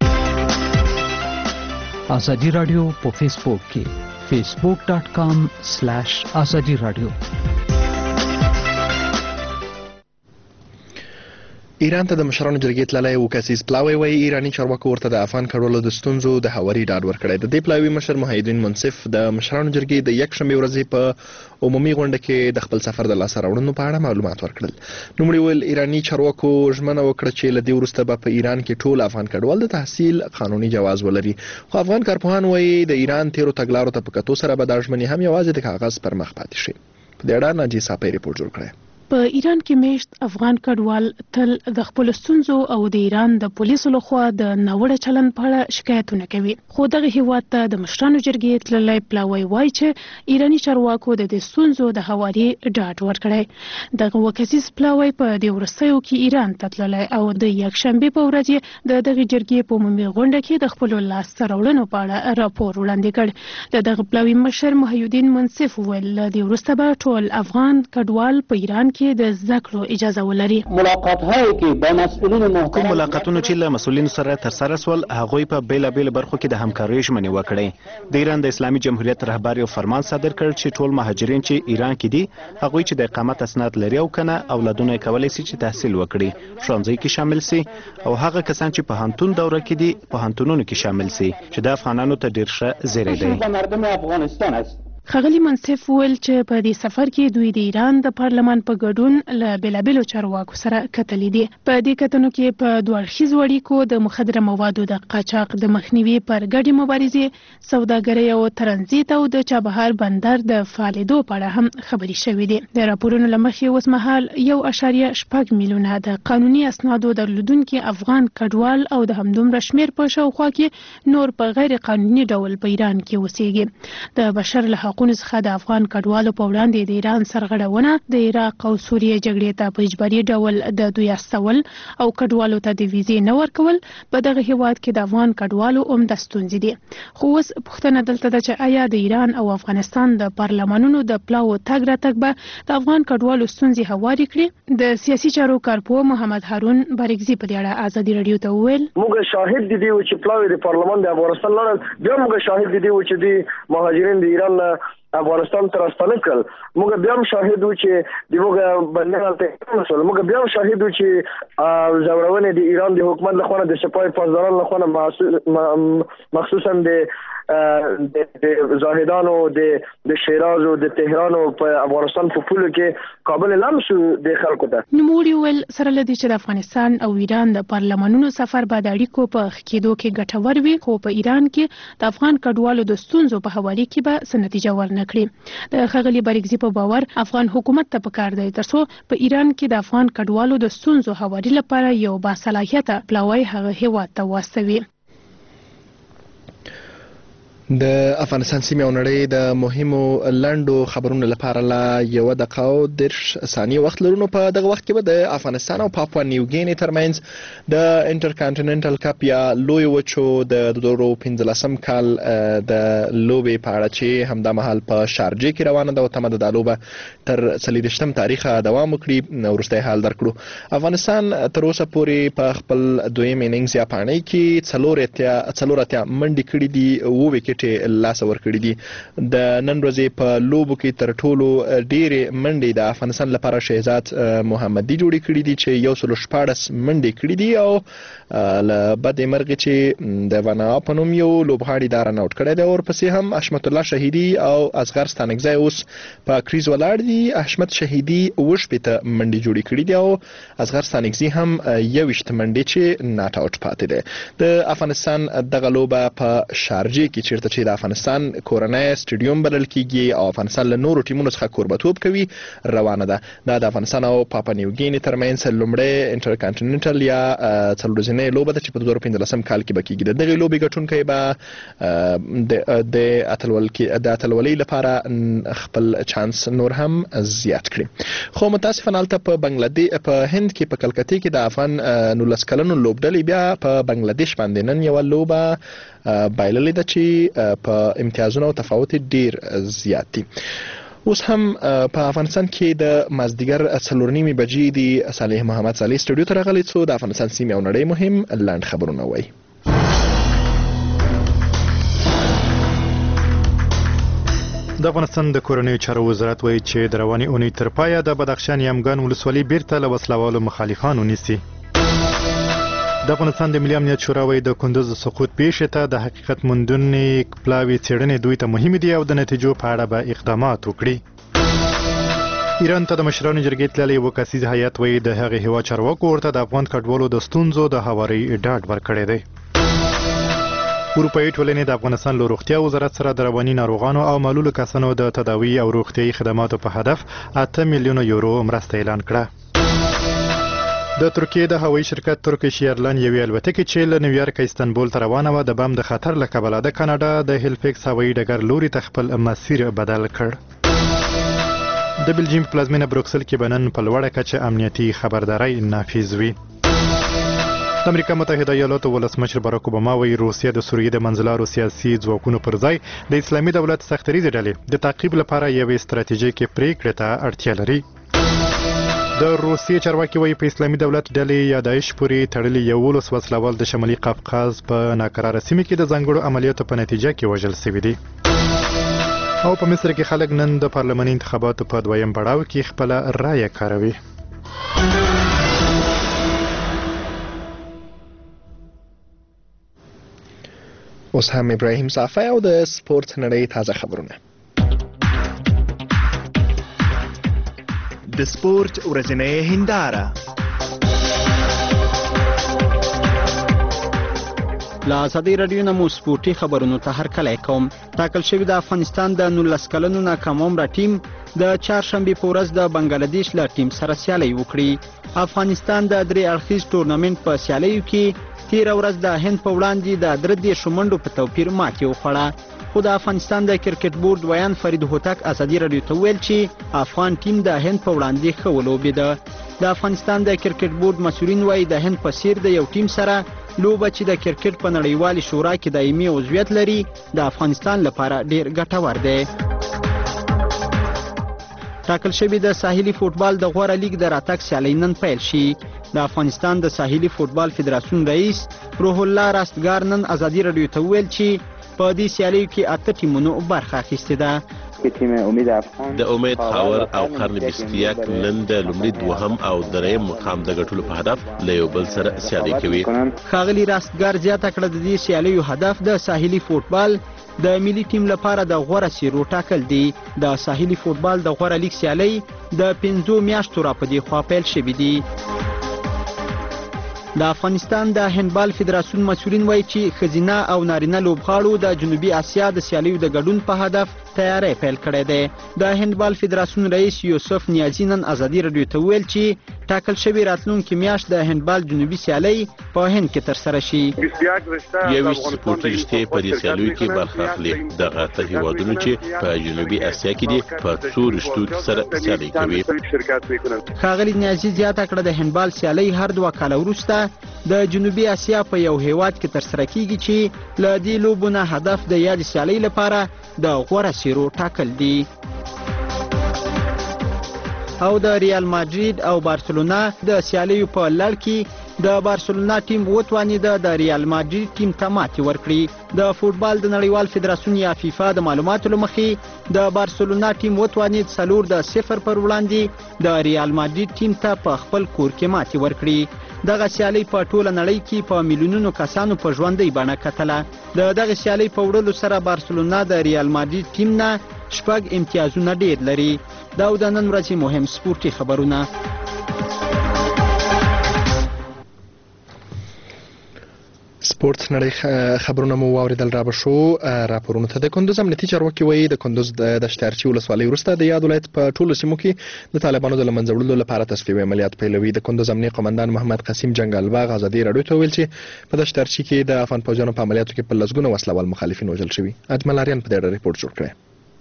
ازادي راډیو په فیسبوک کې فیسبوک ډاٹ کام سلیش ازادي راډیو.
ایران ته د مشرانو جرګې تللی و کسیز پلاوی وایي ایراني چارواکو ورته د افغان کډوالو د ستونزو د هواري ډاډ ورکړی. د دې پلاوي مشر محیدین منصف د مشرانو جرګې د یکشنبې ورځې په عمومي غونډه کې د خپل سفر د لاسته راوړنو په اړه معلومات ورکړل. نوموړي ویل ایراني چارواکو ژمنه وکړه چې له دې وروسته به په ایران کې ټول افغان کډوال د تحصیل قانوني جواز ولري، خو افغان کارپوهان وایي د ایران تیرو تګلارو ته په کتو سره به دا ژمنې هم یوازې د کاغذ پر مخ پاتې شي. په دې اړه ناجي ساپی ریپورټ جوړ کړی.
په ایران کې میشت افغان کډوال تل د خپل ستونزو او د ایران د پولیسو لخوا د ناوړه چلند په اړه شکایتونه کوي، خو دغه هیواد ته د مشرانو جرګې تللی پلاوی وایي چې ایراني چارواکو د دې ستونزو د هواري ډاډ ورکړی. دغه وکسیز پلاوی په دې وروستیو کې ایران ته تللی او د یکشنبې په ورځ د دغه جرګې په عمومي غونډه کې د خپلو لاسته راوړنو په اړه راپور وړاندې کړ. د دغه پلاوي مشر محیدین منصف ویل له دې وروسته به ټول افغان کډوال په ایران کې د زده کړو اجازه ولري.
ملاقات هایی که با مسئولین محترم
کوم ملاقاتونه چې له مسؤلینو سره تر سره سول، هغوی په بیلابیل برخو کې د همکارۍ ژمنې وکړې. د ایران د اسلامي جمهوریت رهبر یو فرمان صادر کړ چې ټول مهاجرین چې ایران کې دي هغوی چې د اقامت اسناد لري او کنه اولادونه کولی شي چې تحصیل وکړي، ښوونځي کې شامل سي، او هغه کسان چې په هانتون دوره کې دي په هانتونونو کې شامل سي چې د افغانانو ته ډیر ښه زیری دی.
مردم افغانستان است.
ښاغلي منصف ویل چې په دې سفر کې دوی د ایران د پارلمان په ګډون له بیلابیلو چارواکو سره کتلي دي. په دې کتنو کې په دوه اړخیزو اړیکو د مخدره موادو د قاچاق د مخنیوي پر ګډې مبارزې، سوداګرۍ او ترانزیت او د چابهار بندر د فعالېدو په اړه هم خبرې شوې دي. د راپورونو له مخې اوس مهال یو اشاریه شپږ میلیونه د قانوني اسنادو درلودونکي افغان کډوال او د همدومره شمېر په شاوخوا کې نور په غیر قانوني ډول په ایران کې اوسېږي. د بشر له حقونو څخه د افغان کډوالو په وړاندې د ایران سرغړونه، د عراق او سوریې جګړې ته په اجباري ډول د دوی استول او کډوالو ته د ویزې نه ورکول په دغه هیواد کې د افغان کډوالو عمده ستونزې دي. خو اوس پوښتنه دلته ده چې آیا د ایران او افغانستان د پارلمانونو د پلاو تګ راتګ به د افغان کډوالو ستونزې هوارې کړي؟ د سیاسي چارو کارپوه محمد هارون بارکزي په دې اړه ازادي راډیو ته وویل
موږ شاهد دي چې پلاو د پارلمان د افغانستان لړل، بیا موږ شاهد دي چې د مهاجرین د ایران افغانستان ته راستنه کړل، موږ بیا هم شاهد وو چې د موږ بندیان ته مسول، موږ بیا هم شاهد وو چې زورونه د ایران د حکومت لخوا د سپاه پاسداران لخوا مخصوصا د د زاهدانو د شیراز او د تهران او په افغانستان په پولو کې کابل لمسو د خلکو ته.
نوموړي ویل سره لدی چې د افغانستان او ایران د پارلمانونو سفر به د اړیکو په ښه کېدو کې ګټور وي، خو په ایران کې د افغان کډوالو د ستونزو په هواري کې به څه نتیجه ورنه کړي. د ښاغلي بارکزي په باور افغان حکومت ته پکار دی ترڅو په ایران کې د افغان کډوالو د ستونزو هواري لپاره یو باصلاحیته پلاوی هغه هیواد ته واستوي.
د افغانستان سیمې او نړۍ د مهمو لنډو خبرونو لپاره لا یو دقیقه او دېرش ثانیې وخت لرو. نو په دغه وخت کې به د افغانستان او پاپوا نیو ګینې ترمنځ د انټرکانټیننټل کپ یا لوی وچو د دوه زره پنځلسم کال د لوبې په اړه چې همدامهال په شارجې کې روانه ده او تمه ده دا لوبه تر څلېرویشتم تاریخه دوام وکړي. وروستی حال درکړو. افغانستان تر اوسه پورې په خپل دویم اننګز یا پاڼۍ کې څلور اتیا څلور اتیا منډې کړي دي، اووه وکټ نیټې لاس ورکړي دي. د نن ورځې په لوبو کې تر ټولو ډېرې منډې د افغانستان لپاره شهزاد محمدي جوړې کړي دي چې یو سل شپاړس منډې کړي دي او له بدې مرغې چې د وانا په نوم یو لوبغاړي دا رن آوټ کړی دی. ورپسې هم حشمت الله شهیدي او اصغر ستانکزی اوس په کریز ولاړ دي. حشمت شهیدي اوه شپېته منډې جوړې کړي دي او اصغر ستانکزي هم یوویشت منډې چې ناټ آوټ پاتې دی. د افغانستان دغه لوبه په شارجې کې چیرته چې د افغانستان کورنی سټیډیوم بلل کیږي او افغانستان له نورو ټیمونو څخه کوربتوب کوي روانه ده. دا د افغانستان او پاپا نیوګیني ترمنځ لومړی انټرکانټیننټل یا څلور ورځنۍ لوبه ده چې په دوه زره پنځلسم کال کې به کیږي. د دغې لوبې ګټونکی به د اتلولۍ لپاره خپل چانس نور هم زیات کړي. خو متاسفانه هلته په بنګلادیش په هند کې په کلکتې کې د افغان نولس کلنو لوبډلې بیا په بنګلادیش باندې نن یوه لوبه بایللې ده چې په امتیازونو او تفاوت ډیر زیات دي. اوس هم په افغانستان کې د مازدیګر څلور نیمې بجې دی. صالح محمد صالح سټوډیو ته راغلی څو د افغانستان سیمې او نړۍ مهم لاند خبرونه وایي.
د افغانستان د کورنیو چارو وزارت وایي چې د روانې اونۍ تر پایه د بدخشان یمګان ولسوالۍ بیرته له وسلوالو مخالفانو نیسي. د افغانستان د ملي امنیت شورا وایي د کندوز سقوط پیښې ته د حقیقت موندنې پلاوي څېړنې دوی ته مهمې دي او د نتیجو په اړه به اقدامات وکړي. ایران ته د مشرانو جرګې تللی یوه کسیز هیات وایي د هغې هېواد چارواکو ورته د افغان کډوالو د ستونزو د هوارۍ ډاډ ورکړی دی. اروپایي ټولنې د افغانستان له روغتیا وزارت سره د رواني ناروغانو او معلولو کسانو د تداوي او روغتیايي خدماتو په هدف اته میلیونه یورو مرسته اعلان کړه. د ترکیې د هوایي شرکت ترکیش ایرلاین یوې الوتکې چې له نیویارک استانبول ته روانه وه د بم د خطر له کبله د کاناډا د هیلفیکس هوایي ډګر لوري ته خپل مسیر بدل کړ. د بلجیم په پلازمینه بروکسل کې به نن په لوړه کچه امنیتي خبرداری نافذ وي. د امریکا متحده ایالاتو ولسمشر باراک اوباما وایي روسیه د سوریې د منځلارو سیاسي ځواکونو پر ځای د اسلامي دولت سختریزې ډلې د تعقیب لپاره یوې ستراتیژیکې پریکړې ته اړتیا لري. د روسیې چارواکي وایي په اسلامي دولت ډلې یا داعش پورې تړلي یولس وسلوال د شمالي قفقاز په ناکراره سیمه کې د ځانګړو عملیاتو په نتیجه کې وژل شوي دي. او په مصر کې خلک نن د پارلماني انتخاباتو په دویم پړاو کې خپله رایه کاروي.
اوس هم ابراهیم صافی او د سپورت نړۍ تازه خبرونه.
د سپورت ورځنۍ هنداره.
له ازادي راډیو نه مو سپورتي خبرونو ته هرکلی کوم. ټاکل شوی د افغانستان د نولس کلنو ناکام عمره ټیم د چهارشنبې په ورځ د بنګلادیش له ټیم سره سیالي وکړي. افغانستان د درې اړخیز ټورنمنټ په سیالیو کې تیره ورځ د هند په وړاندې د درې دېرشو منډو په توپیر ماتې وخوړه. خو د افغانستان د کرکټ بورډ ویان فرید هوتک ازادي راډیو ته ویل چې افغان ټیم د هند په وړاندې ښه ولوبېده. د افغانستان د کرکټ بورډ مسؤلین وایي د هند په څیر د یو ټیم سره لوبه چې د کرکټ په نړیوالې شورا کې دایمي عضویت لري د افغانستان لپاره ډیر ګټور دی. ټاکل شوی د ساحلي فوټبال د غوره لیګ د راتګ سیالۍ نن پیل شي. د افغانستان د ساحلي فوټبال فدراسیون رئیس روح الله راستګار نن ازادي راډیو ته ویل چې په دې سیالیو کې اته ټیمونو برخه اخیستې ده.
د امید خاور او قرن بیست و یک نن د لومړي دوهم او دریم مقام د ګټلو په هدف له یو بل سره سیالي کوي.
ښاغلي راستګار زیاته کړه د دې سیالیو هدف د ساحلي فوټبال د ملي ټیم لپاره د غوره سیرو ټاکل دي. د ساحلي فوټبال د غوره لیګ سیالۍ د پنځو میاشتو راپدې خوا پیل شوي دي. د افغانستان د هندبال فدراسیون مسؤلین وایي چې ښځینه او نارینه لوبغاړو د جنوبي اسیا د سیالیو د ګډون په هدف تیاری پیل کړی دی. د هندبال فدراسیون رئیس یوسف نیازي نن ازادي راډیو ته ویل چې ټاکل شوی راتلونکي میاشت د هندبال جنوبي سیالۍ په هند کې ترسره شي.
یوویشت سپورټي رشتې په دې سیالیو کې برخه اخلي. دغه اته هیوادونو چې په جنوبي اسیا کې دي په څو رشتو کې سره سیالي کوي.
ښاغلي نیازي زیاته کړه د هندبال سیالۍ هر دوه کاله وروسته د جنوبي اسیا په یو هیواد کې ترسره کیږي چې له دې لوبو نه هدف د یاد سیالۍ لپاره د غوره سیرو ټاکل دي. او د ریال مادرید او بارسلونا د سیالیو په لړ کې د بارسلونا ټیم وتوانېده د ریال ماډریډ ټیم ته ماتې ورکړي. د فوټبال د نړیوال فدراسیون یا فیفا د معلوماتو له مخې د بارسلونا ټیم وتوانېد څلور د صفر پر وړاندې د ریال ماډریډ ټیم ته په خپل کور کې ماتې ورکړي. دغه سیالۍ په ټوله نړۍ کې په میلیونونو کسانو په ژوندۍ بڼه کتله. د دغه سیالۍ په وړلو سره بارسلونا د ریال ماډریډ ټیم نه شپږ امتیازونه ډیر لري. دا د نن ورځې مهم سپورتي خبرونه.
سپورت نړۍ خبرونه مو واوریدل. را به شو راپورونو ته. د کندوز امنیتي چارواکي وایي د کندوز د دشتارچي ولسوالۍ وروسته د یاد ولایت په ټولو سیمو کې د طالبانو د له منځه وړلو لپاره تصفیوي عملیات پیلوي. د کندوز امنیه قومندان محمد قسیم جنګالباغ ازادي راډیو ته ویل چې په دشتارچي کې د افغان پوځیانو په عملیاتو کې په لسګونه وسلوال مخالفین وژل شوي. اجمل اریان په دې اړه ریپورت جوړ کړی.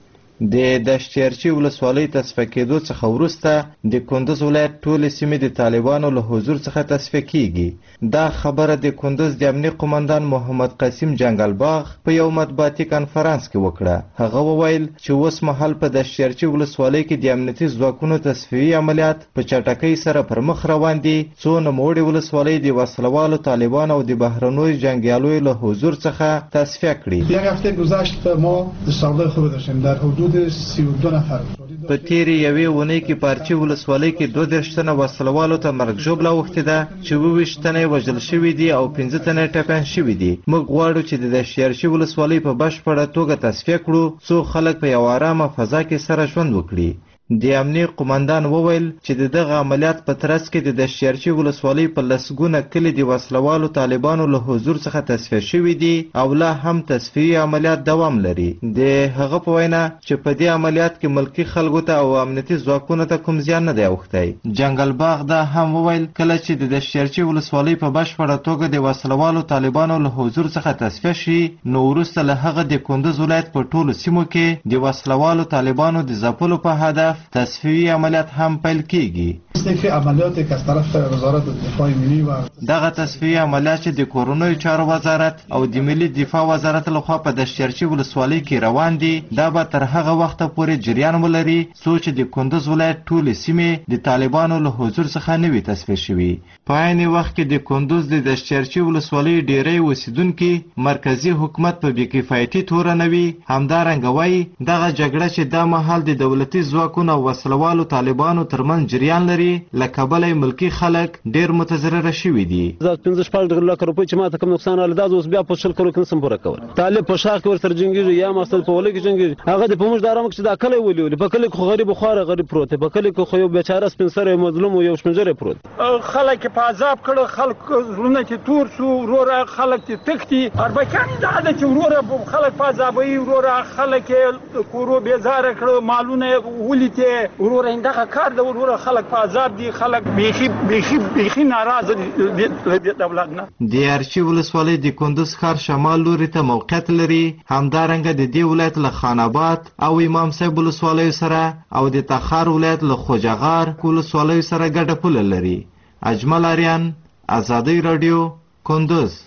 د دشتیارچي ولسوالۍ تصفیه کېدو څخه وروسته د کندوز ولایت ټولې سیمې د طالبانو له حضور څخه تصفیه کیږي. دا خبره د کندوز د امنیه قومندان محمد قسیم جنګالباغ په یو مطبوعاتي کنفرانس کې وکړه. هغه وویل چې اوس مهال په دشتیارچي ولسوالۍ کې د امنیتي ځواکونو تصفیوي عملیات په چټکۍ سره پر مخ روان دي، څو نوموړې ولسوالۍ د وسلوالو طالبانو او د بهرنیو جنګیالیو له حضور څخه تصفیه کړي.
یک هفته گذشت ما استقلال خوب داشتیم در حدود سی و دو نفر.
په تیرې یوې اونۍ کې پارچي ولسوالۍ کې دوه دېرش تنه وسلوالو ته مرګ ژوبله اوښتې ده چې اووه ویشت تنه یې وژل شوي دي او پنځه تنه یې ټپیان شوي دي. موږ غواړو چې د دشتیارچي ولسوالۍ په بشپړه توګه تصفیه کړو څو خلک په یو ارامه فضا کې سره ژوند وکړي. د امنیه قومندان وویل چې د دغه عملیات په ترڅ کې د دشتیارچي ولسوالۍ په لسګونه کلي د وسلوالو طالبانو له حضور څخه تصفیه شوي دي او لا هم تصفیوي عملیات دوام لري. د هغه په وینا چې په دې عملیات کې ملکي خلکو ته او امنیتي ځواکونو ته کوم زیان نه دی اوښتی. جنګالباغ دا هم وویل کله چې د دشتیارچي ولسوالۍ په بشپړه توګه د وسلوالو طالبانو له حضور څخه تصفیه شي نو وروسته له هغه د کندوز ولایت په ټولو سیمو کې د وسلوالو طالبانو د ځپلو په هدف تصفیوي عملیات هم پیل کیږي.
عملیاتی که از طرف وزارت دفاع ملی و
دغه تصفیوي عملیات چې د کورونیو چارو وزارت او د ملي دفاع وزارت لخوا په دشتیارچي ولسوالۍ کې روان دي دا به تر هغه وخته پورې جریان ولري څو چې د کندوز ولایت ټولې سیمې د طالبانو له حضور څخه نه وي تصفیه شوي. په عین وخت کې د کندوز د دشتیارچي ولسوالۍ ډیری اوسیدونکي مرکزي حکومت په بې کفایتي تورنوي. همدارنګه وایي دغه جګړه چې دا مهال د دولتي ځواکونو او وسلوالو طالبانو ترمنځ جریان لري له کبله ملکي خلک ډیر متضرره شوي دي.
دا پنځه شپږ لکه روپۍ چې ماته کوم نقصان راغلی دا اوس بیا په شل کلو کې نسم پوره کولی. طالب په ښار کې ورسره جنګېږي یا مقصد په ولۍ کې جنګېږي هغه د په موږ د ارامه چې دا کلی ولي ولي په کلي کې خو غریب خواره غریب پروت دی. په کلي کې خو یو بیچاره سپین سری مظلوم او یو شمېجری پروت.
خلک په عذاب کړه، خلک زړونه چې تور سو، وروره خلک چې تښتي. اربکیان دا ده چې وروره خلک په عذابوي، وروره خلک یې کورو بېزاره کړه، مالونه یې ولیتې. وروره همدغه کار ده، وروره خلک په عذاب دي، خلک بیخي بیخي بیخي ناراضه دي له دولت نه.
د ارچي ولسوالۍ د کندوز ښار شمال لوري ته موقعیت لري. همدارنګه د دې ولایت له خان آباد او امام صاحب ولسوالیو سره او د تخار ولایت له خوجغار ولسوالیو سره ګډه پوله لري. اجمل اریان، ازادي راډیو، کندوز.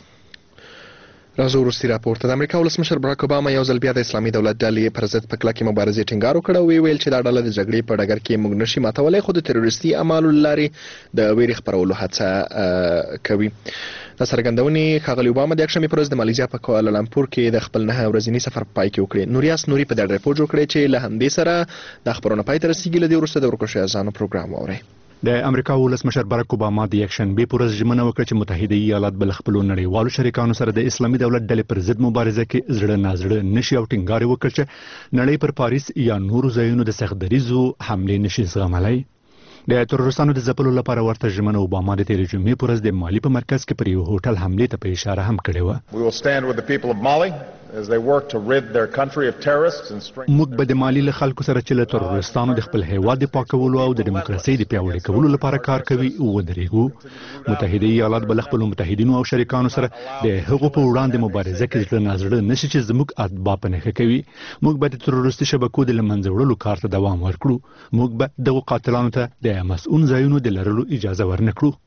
راځو وروستي راپور ته. د امریکا ولسمشر براک اوباما یو ځل بیا د اسلامي دولت ډلې پر ضد په کلکې مبارزې ټینګار وکړ او ویل چې دا ډله د جګړې په ډګر کې موږ نشي ماتولی خو د تروریستي اعمالو له لارې د ویرې خپرولو هڅه کوي. د څرګندونې ښاغلي اوباما د یکشنبې په ورځ د مالیزیا په کوالالمپور کې د خپل نهه ورځني سفر په پای کې وکړې. نوریاس نوري په دې اړه ریپورټ جوړ کړی چې له همدې سره د خبرونه پای ته رسیږي. له دې وروسته د ورکشي اذانو پروګرام واورئ.
د امریکا ولسمشر باراک اوباما د یکشنبې په ورځ ژمنه وکړه چې متحده ایالات به له خپلو نړیوالو شریکانو سره د اسلامي دولت ډلې پر ضد مبارزه کې زړه نازړه نشي او ټینګار یې وکړ چې نړۍ پر پاریس یا نورو ځایونو د سخت دریځو حملې نشي زغملی. د تروریستانو د ځپلو لپاره ورته ژمنه اوباما د تېرې جمعې په ورځ د مالي په مرکز کې پر یو هوټل حملې ته په اشاره هم کړې وه. موږ به د مالي له خلکو سره چې له تروریستانو د خپل هیواد د پاکولو او د دیموکراسۍ د پیاوړي کولو لپاره کار کوي ودرېږو. متحده ایالات به له خپلو متحدینو او شریکانو سره د هغو په وړاندې مبارزه کې زړه نازړه نشي چې زموږ اتباع په نښه کوي. موږ به د تروریستي شبکو د له منځه وړلو کار ته دوام ورکړو. موږ به دغو قاتلانو ته د مسؤل ځایونو د لرلو اجازه ورنکړو.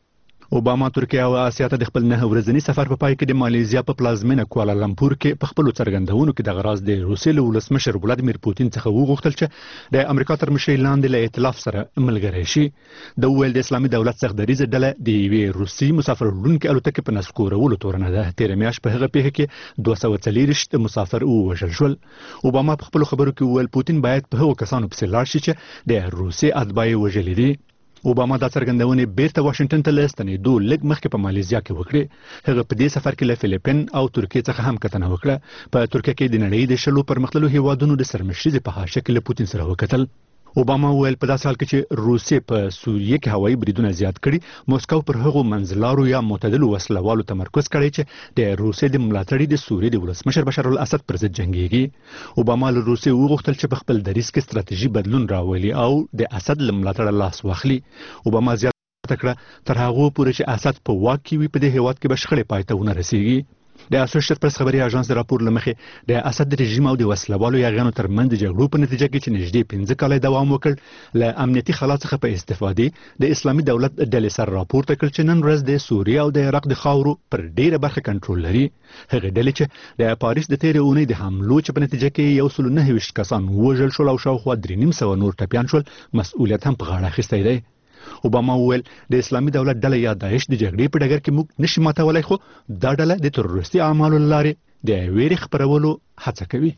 اوباما ترکیه او اسیا ته د خپل نه ورځنی سفر په پای کې د مالیزیا په پلازمینه کوالالمپور کې په خپل څرګندونو کې د غراز د روسیې له ولسمشر ولادیمیر پوتین څخه وغوښتل چې د امریکا تر مشرۍ لاندې له ائتلاف سره ملګری شي. د ویل د اسلامي دولت څخه دریزه ډله د یوې روسي مسافر وړونکي الوتکې په نسکورولو تورنه ده. تیر میاشت په هغه پیښه کې دوه سوه څلوېښت مسافر ووژل شول. اوباما په خپل خبرو کې وویل پوتین باید په هغو کسانو پسې لاړ شي چې د روسیې اتباع یې وژلي دي. اوباما دا څرګندونې بیرته واشنگټن ته له ستنېدو لږ مخکې په مالیزیا کې وکړې. هغه په دې سفر کې له فلیپین او ترکیې څخه هم کتنه وکړه. په ترکیه کې د نړۍ د شلو پرمختللو هیوادونو د سرمشرۍ په حاشیه کې له پوتین سره وکتل. اوباما وویل په داسې حال کې چې روسیې په سوریه کې هوایي بریدونه زیات کړي، موسکو پر هغو منځلارو یا معتدلو وسلوالو تمرکز کړی چې د روسیې د ملاتړي د سوریې د ولسمشر بشار الاسد پر ضد جنګیږي. اوباما له روسیې وغوښتل چې په خپل دریځ کې ستراتیژي بدلون راولي او د اسد له ملاتړه لاس واخلي. اوباما زیاته کړه تر هغو پورې چې اسد په واک کې وي په دې هیواد کې به شخړې پای ته ونه رسیږي. د اسوسییټډ پریس خبري اژانس د راپور له مخې د اسد رژیم او د وسلوالو یاغیانو ترمنځ د جګړو په نتیجه کې چې نږدې پنځه کاله دوام وکړ له امنیتي خلا څخه په استفادې د اسلامي دولت ډلې سره راپورته کړ چې نن ورځ د سوریه او د عراق د خاورو پر ډیره برخه کنټرول لري. هغه ډلې چې د پاریس د تیرې اونۍ د حملو چې په نتیجه کې یو سل نهه ویشت کسان ووژل شول او شاوخوا درې نیم سوه نور ټپیان شول مسؤلیت هم په غاړه اخیستی دی. اوباما وویل د اسلامي دولت ډله یا داعش د جګړې په ډګر کې موږ نشي ماتولی، خو دا ډله د تروریستي اعمالو له لارې د ویرې خپرولو هڅه کوي.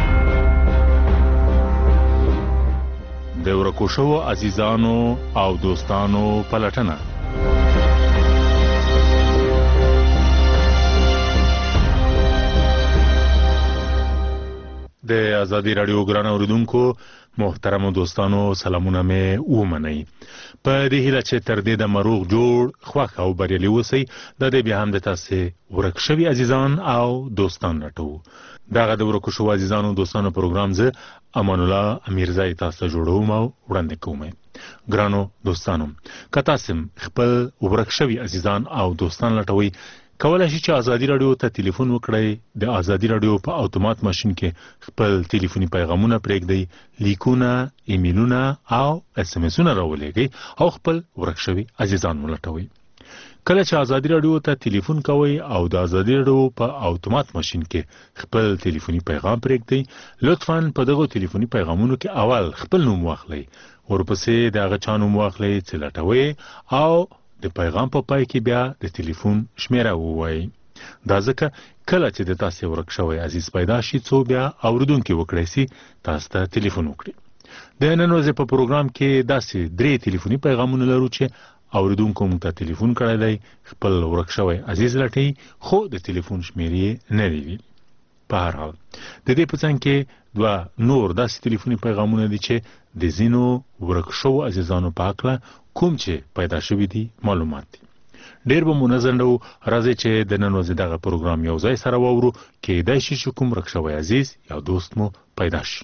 د ورکو شوو عزیزانو او دوستانو پلټنه. د ازادي رادیو ګران اوریدونکو محترمو دوستانو سلامونه مې ومنئ. په دې هیله چې تر دې د مروغ جوړ خوښ او بریالي اوسئ. د دې بیا هم د تاسې ورک شوي عزیزان او دوستان لټوو. دغه د ورکو شوو عزیزانو دوستانو پروګرام زه امان الله امیرزی تاسو ته جوړوم او وړاندې کوم. ګرانو دوستانو که تاسو خپل ورک شوي عزیزان او دوستان لټوئ، کولای شئ چې ازادي رادیو ته ټلیفون وکړئ. د ازادي رادیو په اتومات ماشین کې خپل ټلیفوني پیغامونه پرېږدئ، لیکونه، ایمیلونه او اس ام اسونه راولېږئ او خپل ورک شوي عزیزان ولټوئ. کله چې ازادي رادیو ته ټلیفون کوئ او د ازادي رادیو په اتومات ماشین کې خپل ټلیفوني پیغام پرېږدئ، لطفاً په دغه ټلیفوني پیغامونو کې اول خپل نوم واخلئ، ورپسې د هغه چا نوم واخلئ چې لټوئ او د پیغام په پای کې بیا د ټلیفون شمیره ووایي. دا ځکه کله چې د تاسې ورک شوی عزیز پیدا شي څو بیا اوریدونکي وکړی سي تاسو ته ټلیفون وکړي. د نن ورځې په پروګرام کې داسې درې ټلیفوني پیغامونه لرو چې اوریدونکو موږ ته ټلیفون کړی دی، خپل ورک شوی عزیز لټوي خو د ټلیفون شمیرې نه دی ویلي. په هر حال د دې په څنګ کې دوه نور داسې ټلیفوني پیغامونه دي چې د ځینو ورک شوو عزیزانو په هکله کوم چې پیدا شوي دي معلومات دي. ډېر به مو نه ځنډوو، راځئ چې د نن ورځې دغه پروګرام یو ځای سره واورو. کیدای شي چې کوم ورک شوی عزیز یا دوست مو پیدا شي.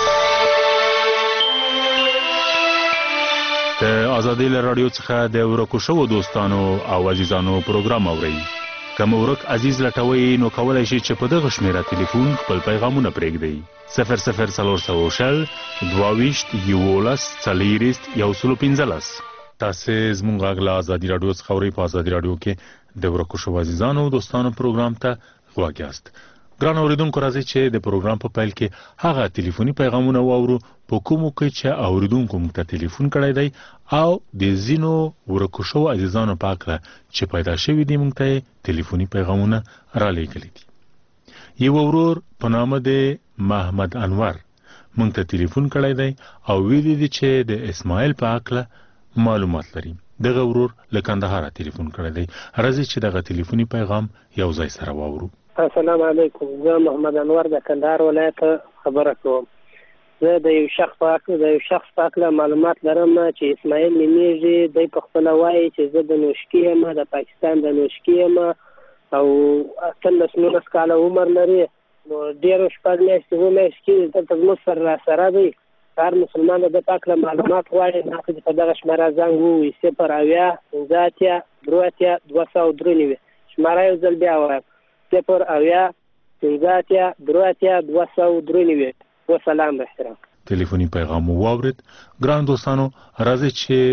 د ازادي رادیو څخه د ورکو شوو دوستانو او عزیزانو پروګرام اورئ. که مو ورک عزیز لټوئ نو کولی شئ چې په دغه شمیره ټلیفون خپل پیغامونه پرېږدئ. صفر صفر څلور سوه شل دوه ویشت یولس څلېرویشت یو سلو پنځلس. تاسې زموږ غږ له ازادي رادیو څخه اورئ. په ازادي رادیو کې د ورکو شوو عزیزانو او دوستانو پروګرام ته غوږ یاست. ګران اوریدونکو راځئ چې د پروګرام په پیل کې هغه ټلیفوني پیغامونه واورو په کومو کې چې اوریدونکو موږ ته ټلیفون کړی دی او د ځینو ورکو شوو عزیزانو په هکله چې پیدا شوي دي موږ ته ټلیفوني پیغامونه رالیږلي دي. یو ورور په نامه د محمد انور موږ ته ټلیفون کړی دی او ویلي دي چې د اسماعیل په هکله معلومات لري. دغه ورور له کندهاره ټلیفون کړی دی. راځئ چې دغه ټلیفوني پیغام یو ځای سره واورو.
السلام علیکم، زه محمد انور د کندهار ولایت خبره کوم. زه د یو شخص په د یو شخص په اړه معلومات لرم چې اسماعیل نومیږي. دی په خپله وایي چې زه د نوشکي یم، د پاکستان د نوشکي یم او اتلس نولس کاله عمر لري. نو ډېرو شپږ میاشتې اووه میاشتې کېږي دلته زموږ سره راسره دی. هر مسلمان د ده په هکله معلومات غواړي. ما ته په دغه شمېره زنګ ووایي صفر اویا پنځه اتیا درې اتیا دوه سوه درې نوي. شمېره یو ځل بیا وایم صفر اویا پنځه اتیا درې اتیا دوه سوه درې نوي. وسلام، احترام.
ټلیفوني پیغام مو واورید. ګران دوستانو راځئ چې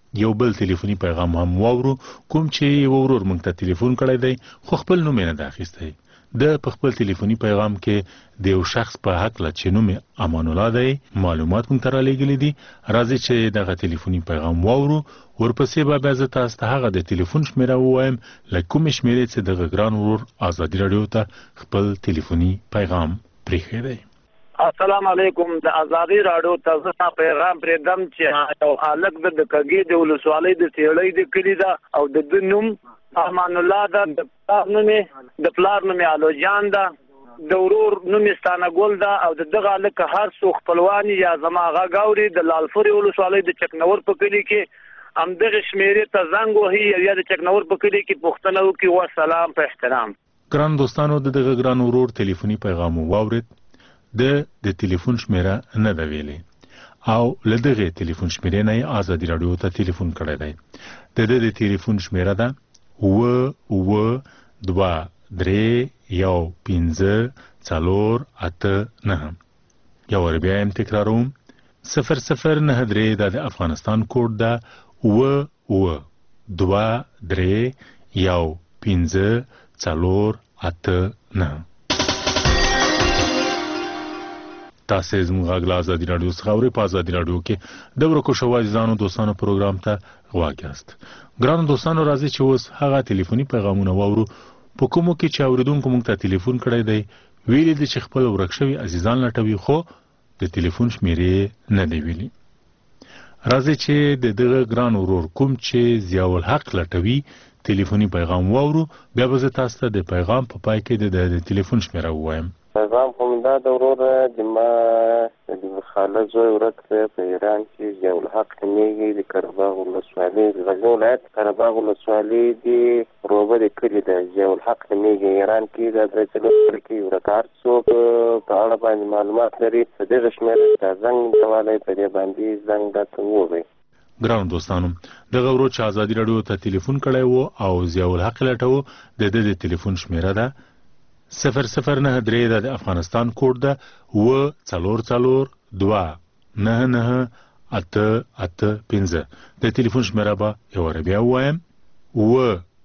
یو بل ټلیفوني پیغام هم واورو کوم چې یو ورور موږ ته ټلیفون کړی دی خو خپل نوم یې نه دی اخیستی. د په خپل ټلیفوني پیغام کې د یو شخص په حق له چې نوم یې امان الله دی معلومات موږ ته رالیږلي دي. راځئ چې دغه ټلیفوني پیغام واورو. ورپسې به بیا زه تاسو ته هغه د ټلیفون شمیره ووایم له کومې شمیرې چې دغه ګران ورور ازادي راډیو ته خپل ټلیفوني پیغام پرېښی دی.
السلام علیکم. د ازادي راډیو ته زه پیغام پرېږدم چې یو هلک د کږې د ولسوالۍ د څېړۍ د کلي ده او د ده نوم امان الله ده، د پلار نوم یې د پلار نوم یې الو جان ده، د ورور نوم یې ستانه ګل ده او د دغه هلک هر څوک خپلوان یا زما غږ اوري د لالفورې ولسوالۍ د چکنور په کلي کې همدغې شمېرې ته زنګ وهي یا د چکنور په کلي کې پوښتنه وکړي. وسلام په احترام.
ګران دوستانو د دغه ګران ورور ټلیفوني پیغام واورید. د د ټلیفون شمیره نه ده ویلې او له دغې ټلیفون شمیرې نه یې ازادي راډیو ته ټلیفون کړی دی. د ده د ټلیفون شمیره ده اوه اوه دوه درې یو پنځه څلور اته نهه. یو وار بیا یم تکراروم صفر صفر نهه درې دا د افغانستان کوډ ده اوه اوه دوه درې یو پنځه څلور اته نهه. تاسې زموږ غږ له ازادي راډیو څخه اورئ. په ازادي راډیو کې د ورکو شوو عزیزانو دوستانو پروګرام ته غوږ یاست. ګرانو دوستانو راځئ چې اوس هغه ټلیفوني پیغامونه واورو په کومو کې چې اورېدونکو موږ ته ټلیفون کړی دی ویلي دي چې خپل ورک شوي عزیزان لټوي خو د ټلیفون شمیرې نه دی ویلي. راځئ چې د دغه ګران ورور کوم چې ضیاءالحق لټوي ټلیفوني پیغام واورو. بیا به زه تاسو ته د پیغام په پای کې د ټلیفون شمیره ووایم.
پیغام کوم دا د ورور د ما د خاله زوی ورک په ایران کې ضیاءالحق نومیږي د قرهباغ ولسوالۍ د غزني ولایت قرهباغ ولسوالۍ د روبه د کلي ده. ضیاءالحق نومیږي ایران کې د درې څلور کې ورک هر څوک په اړه باندې معلومات لري په دغه شمېره ته زنګ کولی په دې باندې زنګ راته ووایي.
ګرانو دوستانو دغه ورور چې ازادي راډیو ته ټلیفون کړی و او ضیاءالحق لټوه د ده د ټلیفون شمیره ده صفر صفر نهه درې دا د افغانستان کوډ ده اوه څلور څلور دوه نهه نهه اته اته پنځه. د ټلیفون شمیره به یو وار بیا ووایم اوه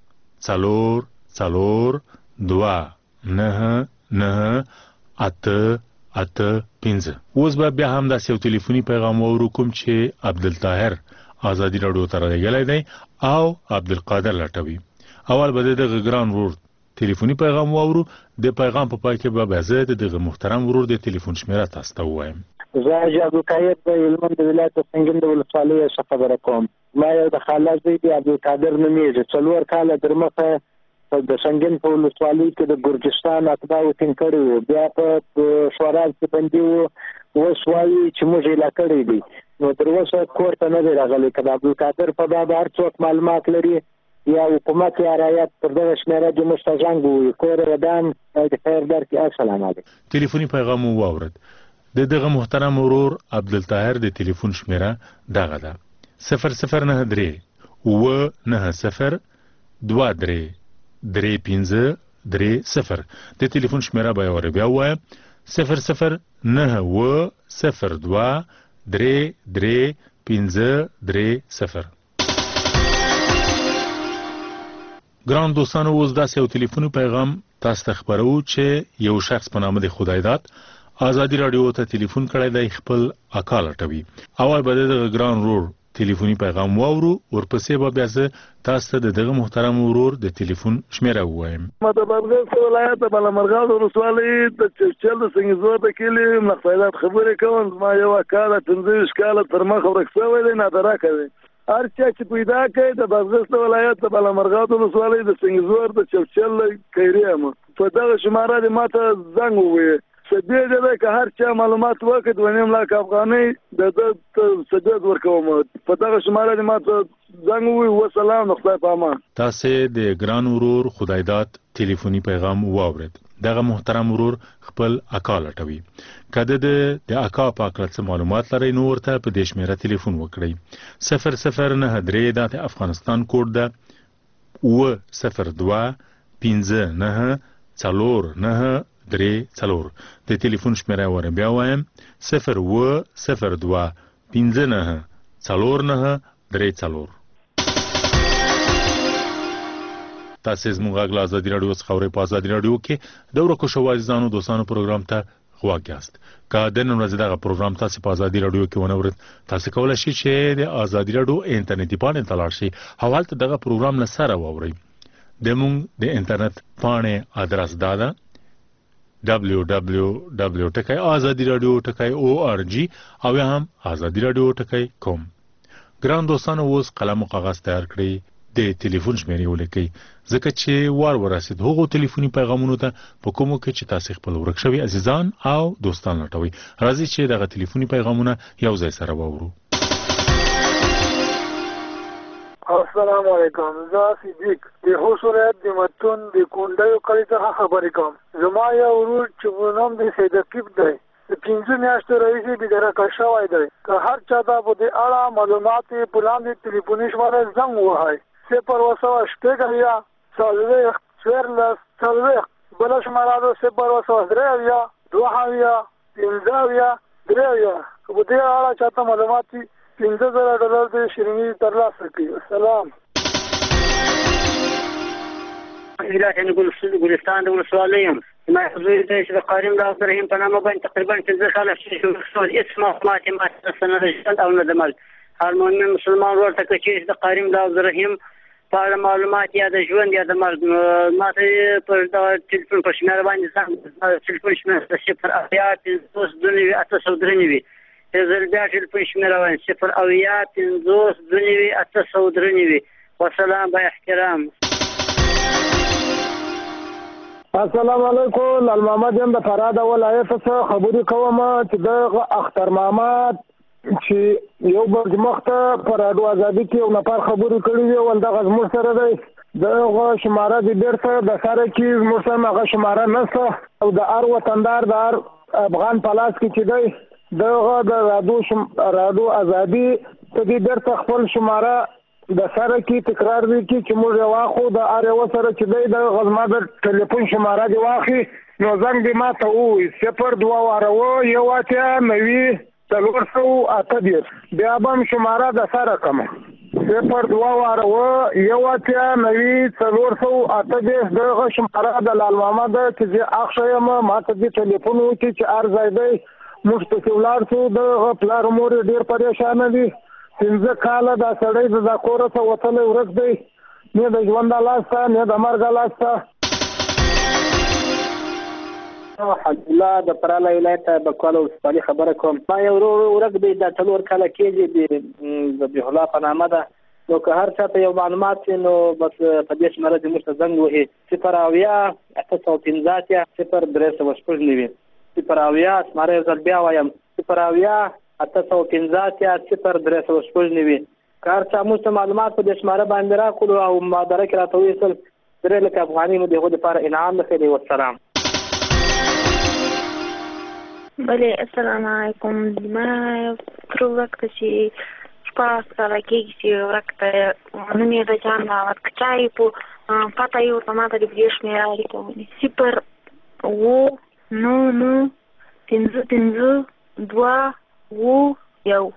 څلور څلور دوه نهه نهه اته اته پنځه. اوس به بیا هم داسې یو ټلیفوني پیغام واورو کوم چې عبدالطاهر ازادي راډیو ته رالیږلی دی او عبدالقادر لټوي. اول به د دغه ګران ورور ټلیفوني پیغام واورو. د پیغام په پای کې به بیا زه د دغه محترم ورور د ټلیفون شمیره تاسو ته ووایم.
زه حاجي عبدالقادر د هلمند د ولایت سنګین د ولسوالۍ څخه خبره کوم. ما یو د خاله زوی دی عبدالقادر نومیږي. څلور کاله در مخه د سنګین په ولسوالۍ کې د ګرجستان اتباعو ټینګ کړی و. بیا په شوراب کې بندي و. اوس وایي چې موږ یې لا کړی دی نو تر اوسه کور ته نه دی راغلی. که د عبدالقادر په باب هر څوک معلومات لري یا حکومت یا رعایت پر دغه شمیره کې موږ ته زنګ ووایي. کور ودان او د خیر درکړي. السلام علیکم.
ټلیفوني پیغام مو واورد. د دغه محترم ورور عبدالطاهر د ټلیفون شمیره دغه ده صفر صفر نهه درې اوه نهه صفر دوه درې درې پنځه درې صفر. د ټلیفون شمیره به یې ور بیا ووایم صفر صفر نهه اوه صفر دوه درې درې پنځه درې صفر. ګران دوستانو اوس داسې یو ټلیفوني پیغام تاسو ته خبرو چې یو شخص په نامه د خدایداد ازادي راډیو ته ټلیفون کړی دی خپل اکا لټوي. اول به د دغه ګران ورور ټلیفوني پیغام واورو ورپسې به بیا زه تاسو ته د دغه محترم ورور د ټلیفون شمیره ووایم.
د بادغیس ولایت د بالامرغاز ولسوالۍ د چل د سنګزور د کلي مخفیدات خبرې کوم. زما یو اکا د پنځه ویشت کاله تر مخه ورک شوی دی نادراکه دی. هر چا چې پیدا کړي د بادغیس ولایت د بالامرغاز ولسوالۍ د سنګزور د چوچل کیری ام په دغه شماره د ماته زنګ ووایي. سدې ده که هر چا معلومات وکړي دوه نیم لاک افغانۍ د ده سدې ورکوم په دغه شماره د ماته زنګ ووایي. وسلام د خدای په امان.
تاسې د ګران ورور خدایداد ټلیفوني پیغام واورید. دغه محترم ورور خپل اکا لټوي. که د اکا په هکله څه معلومات لرئ نو ورته په دې شمیره ټلیفون وکړئ. صفر صفر نهه درې دا د افغانستان کوډ ده اوه صفر دوه پنځه نهه څلور نهه درې څلور. د ټلیفون شمیره ور بیا وایم صفر اوه صفر دوه پنځه نهه څلور نهه درې څلور. تاسو زموږ غږ له ازادي راډیو څخه اورئ. په ازادي راډیو کې د ورکو شوو عزیزانو دوستانو پروګرام ته غوږ یاست. که د نن ورځې دغه پروګرام تاسو په ازادي راډیو کې ونه اورئ، تاسو کولی شئ چې د ازادي راډیو انټرنیټي پاڼې ته لاړ شئ او هلته دغه پروګرام له سره واورئ. زموږ د انټرنیټ پاڼې ادرس دا ده دبلیو دبلیو دبلیو ډاٹ ازادي راډیو ډاٹ او آر جی او یا هم ازادي راډیو ډاٹ کام. ګران دوستانو، اوس قلم او کاغذ تیار کړئ، د ټلیفون شمیرې ولیکئ، ځکه چې وار ورسید هغو ټلیفوني پیغامونو ته په کومو کې چې تاسو خپل ورک شوي عزیزان او دوستان لټوئ. راځئ چې دغه ټلیفوني پیغامونه یو ځای سره واورو.
السلام علیکم. زه صدیق د خوست ولایت د متون د کونډیو کلي څخه خبرې کوم. زما یو ورور چې په نوم د سید عقیب دی د پنځه میاشتو راهیسې بېدرکه شوی دی. که هر چا ته په دې اړه معلومات یې په لاندې ټلیفوني شماره زنګ ووهئ: صفر اوه سوه شپږ اویا څلوېښت څوارلس څلوېښت. بله شماره ده صفر اوه سوه درې اویا دوه اویا پنځه اویا درې اویا. که په دې اړه چاته معلومات وي پنځه زره ډالر د شیریني ترلاسه کړي. السلام.
ولایت ګلستان د ولسوالۍ یم. ما حضور ته چې د قاري ملا عبدالرحیم په نامه باندې تقریبا پنځه کاله چې شروع هېڅ معلومات یې ما ته نه د ژوند او نه د مرګ. هر مؤمن مسلمان ورور ته که چېرې د قاري ملا عبدالرحیم په اړه معلومات یا د ژوند یا د مرګ ما ته پر دغه ټلیفون په شمېره باندې ټلیفون شمېره صفر اویا پنځوس دوه نوي اته سوه درې نوي. زه بیا ټلیفون شمېره وایم صفر اویا پنځوس دوه نوي اته سوه درې نوي. وسلام با احترام.
السلام علیکم. لال محمد یم د فراه د ولایت څخه خبرې کوم چې دغه اختر محمد چې یو برج مخته پر راډیو ازادي کې یو نفر خبرې کړې وي او همدغه زموږ سره دی. دغه شماره د بېرته د سره کې زموږ سره هغه شماره نشته او د هر وطندار د هر افغان په لاس کې چې دی دغه د راډیو ازادي ته دې بېرته خپل شماره د سره کې تکرار دی کې چې موږ یې واخو د هر یوه سره چې دی دغه زما د ټلیفون شماره دې واخلي نو زنګ دې ما ته ووایي صفر دوه واره اووه یو اتیا نوي څلور سوه اته دېرش. بیا به هم شماره د سره کړم صفر دوه واره اووه یو اتیا نوي څلور سوه اته دېرش. دغه شماره د لال محمد ده چې زه اخښی یم. ما ته دې ټلیفون وکړي چې هر ځای دی موږ پسې ولاړ شو. دغه پلار مور یې ډېر پریشانه دي. پنځه کاله دا سړی د دا کوره ته وتلی ورک دی، نه د ژونده لاسته نه د مرګه لاسته.
حمدالله د فراه ولایت بکوال ولسوالۍ خبره کوم. ما یو ورور ورک دی دا څلور کاله کېږي د ذبیح الله په نامه ده. نو که هر چا ته یو معلومات وي نو بس په دې شمېره دې موږ ته زنګ وهي صفر اویا اته سوه پنځه اتیا صفر درې سوه شپږ نوي. صفر اویا شماره یو ځل بیا وایم صفر اویا اته سوه پنځه اتیا صفر درې سوه شپږ نوي. که هر چا موږ ته معلومات په دې شماره باندې راکړو او مبادره کې راته وویستل درې لکه افغانۍ مو د هغو دپاره انعام نښلی. والسلام.
بله السلام علیکم. ما تر ورک ته چې شپاړس کاله کېږي چې ورک ته نوم یې د جان داود کچایي په پته یې ورته ما ته د دې شمېره لیکولې صفر اووه نهه نهه پنځه پنځه دوه اووه یو.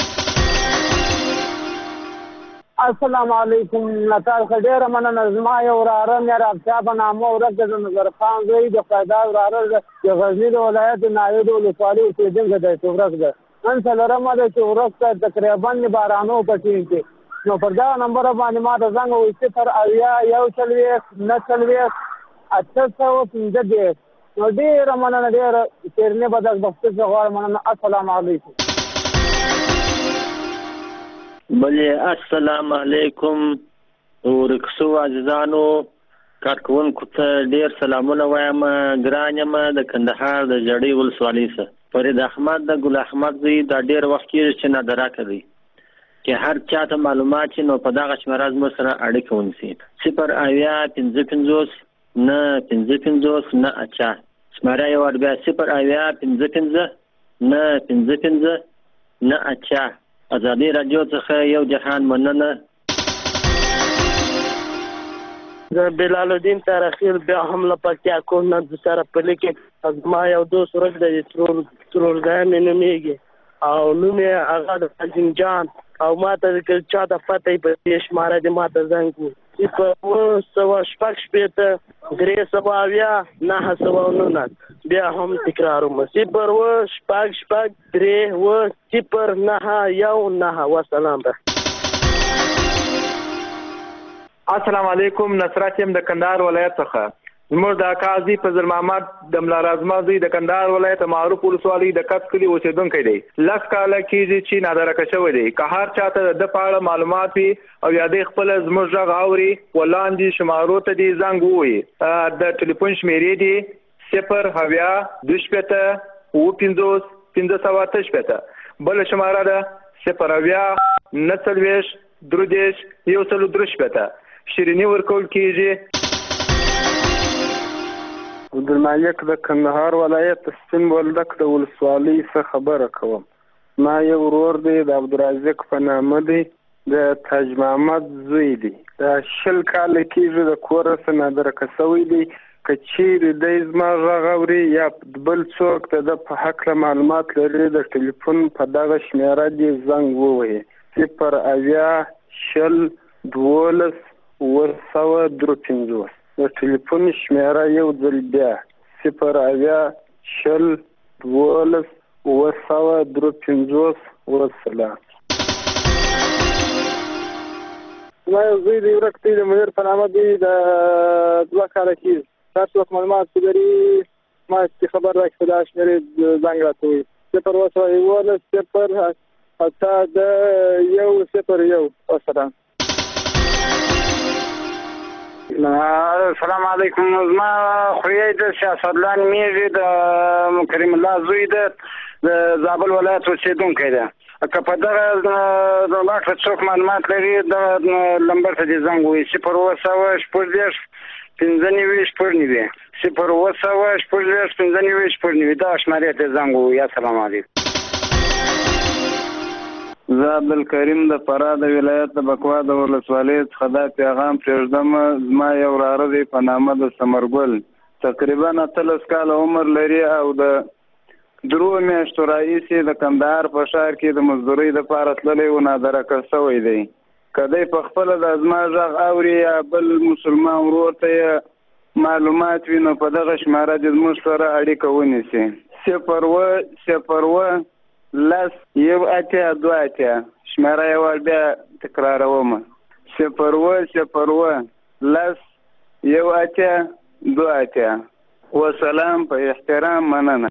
السلام علیکم. له تاسو ډېره مننه. زما یو وراره میر افشا په نامه ورک د نظر خان زوی د فایده وراره د غزني د ولایت د نایب ولسوالۍ اوسېدونکی دی چې ورک دی. نن څلورمه ده چې ورک ته تقریبا بارانو په ټیم کې نو پر دغه نمبر باندې ما ته زنګ ووایي صفر اویا یو څلوېښت نهه څلوېښت اته سوه پنځه دېرش. نو ډېره مننه. ډېره شیریني بدبختي څخه غواړم. مننه. السلام علیکم.
بلې السلام علیکم. ورک شوو عزیزانو کارکوونکو ته ډېر سلامونه وایم. ګران یم د کندهار د ژړۍ ولسوالۍ څخه فرید احمد د ګل احمد زوی دا ډېر وخت کېږي چې نادراکه دی چې هر چا ته معلومات شي نو په دغه شمېره زموږ سره اړیکه ونیسي. صفر اویا پنځه پنځوس نه پنځه پنځوس نه اچا. شمېره یې ور بیا صفر اویا پنځه پنځه نه پنځه پنځه نه اچا. ازادي راډیو څخه یو جهان مننه.
د بلال الدین تاریخیل بیا هم له پکتیا کورنر د سره په لیکې زما یو دوست ورک دی ترور ترورګای مې نومېږي او نوم یې هغه د عظیم جان او ما ته که چا ته پته یې په دې شماره دې ما ته زنګ وکړو صفر اووه سوه شپږ شپېته درې سوه اویا نهه سوه نولس بیا هم تکراروم صفر اووه شپږ شپږ درې اووه صفر نهه یو نهه وسلام ده.
السلام علیکم. نصرت یم د کندهار ولایت څخه. زموږ د قاضي فضل محمد د ملارازما زوی د کندهار ولایت معروف ولسوالۍ د کټ کلي اوسېدونکی دی. لس کاله کېږي چې نادرکه شوی دی. که هر چاته د په اړه معلومات وي او یا دی خپله زموږ غږ اوري ولاندې شمارو ته دې زنګ ووهي. د ټلیفون شمېرې دي صفر اویا دوه شپېته اووه پنځوس پنځه سوه اته شپېته. بله شماره ده صفر اویا نهه څلوېښت درې دېرش یو سلو درې شپېته. شیریني ورکول کېږي.
عبدالمالک د کندهار ولایت سپین بولدک د ولسوالۍ څخه خبره کوم. ما یو ورور دی د عبدالرازق په نامه دی د تاج محمد زوی دی. دا شل کاله کېږي د کوره څخه نادرکه شوی دی. که چیرې دی زما غږ اوري یا بل څوک د ده په هکله معلومات لري د ټلیفون په دغه شمېره دې زنګ ووهي صفر اویا شل دولس اووه سوه درې پنځوس. د ټلیفون شمېره یو ځل بیا صفر اویا شل دولس اووه سوه درې پنځوس. وسلام.
زما یو زوی دی ورک دی د منیر په نامه دی د دوه کاله کېږي. هر څوک معلومات لري ما چې خبر راکړي په دغه شمېرې زنګ راته ووایي صفر اووه سوه یوولس صفر اته د یو صفر یو. وسلام.
السلام علیکم. زما خوریی د سیاستلا نومېږي د کریم الله زوی ده د زابل ولایت اوسېدونکی ده. که په دغه باټه څوک معلومات لري دغه نمبر ته دې زنګ ووایي صفر اووه سوه شپږ دېرش پنځه نوي شپږ نوي صفر اووه سوه شپږ دېرش پنځه نوي شپږ نوي. دغه شمېرې ته زنګ ووایي. السلام علیکم.
زه عبدالکریم د فراه د ولایت د بکوا د ولسوالۍ څخه دا پیغام پرېږدم. زما یو وراره دی په نامه د ثمرګل تقریبا اتلس کاله عمر لري او د درو میاشتو راهیسې د کندهار په ښار کې د مزدورۍ دپاره تللی و نادرکه شوی دی. که دی په خپله د زما غږ اوري یا بل مسلمان ورور ته یې معلومات وي نو په دغه شماره دې زموږ سره اړیکه ونیسي صفر اووه صفر اووه لس یو اتیا دوه اتیا. شماره یې وار بیا تکراروم صفر اووه صفر اووه لس یو اتیا دوه اتیا. وسلام. په احترام. مننه.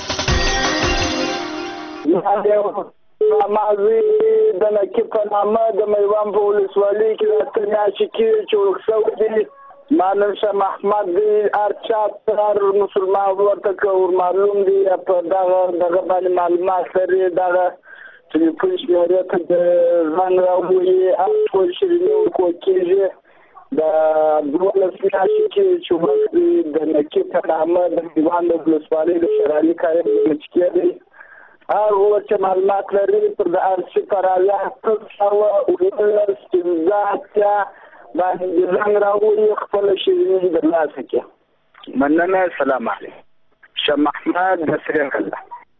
ما زوی د نقیب په نامه د میوان په ولسوالۍ کې د اته میاشتې کېږي چې ورک شوی دی. ما نن شاه محمد دی. هر چا هر مسلمان ورته که ورمعلوم دی په دغه دغه باندې معلومات لري دغه ټلیفون شمېرې ته د زنګ راووایي. هر ټول شیریني ورکول کېږي. د دولس میاشتې کېږي چې ورک دی د نقیب په نامه د میوان د ولسوالۍ د شرالي کاري مچکې دی. هر وخت چې معلومات لري پر د هر صفر اویا اته سوه اوولس پنځه اتیا باندې زنګ راووایي خپله شیریني ترلاسه کړي.
مننه. السلام علیکم. شاه محمد نصري الله.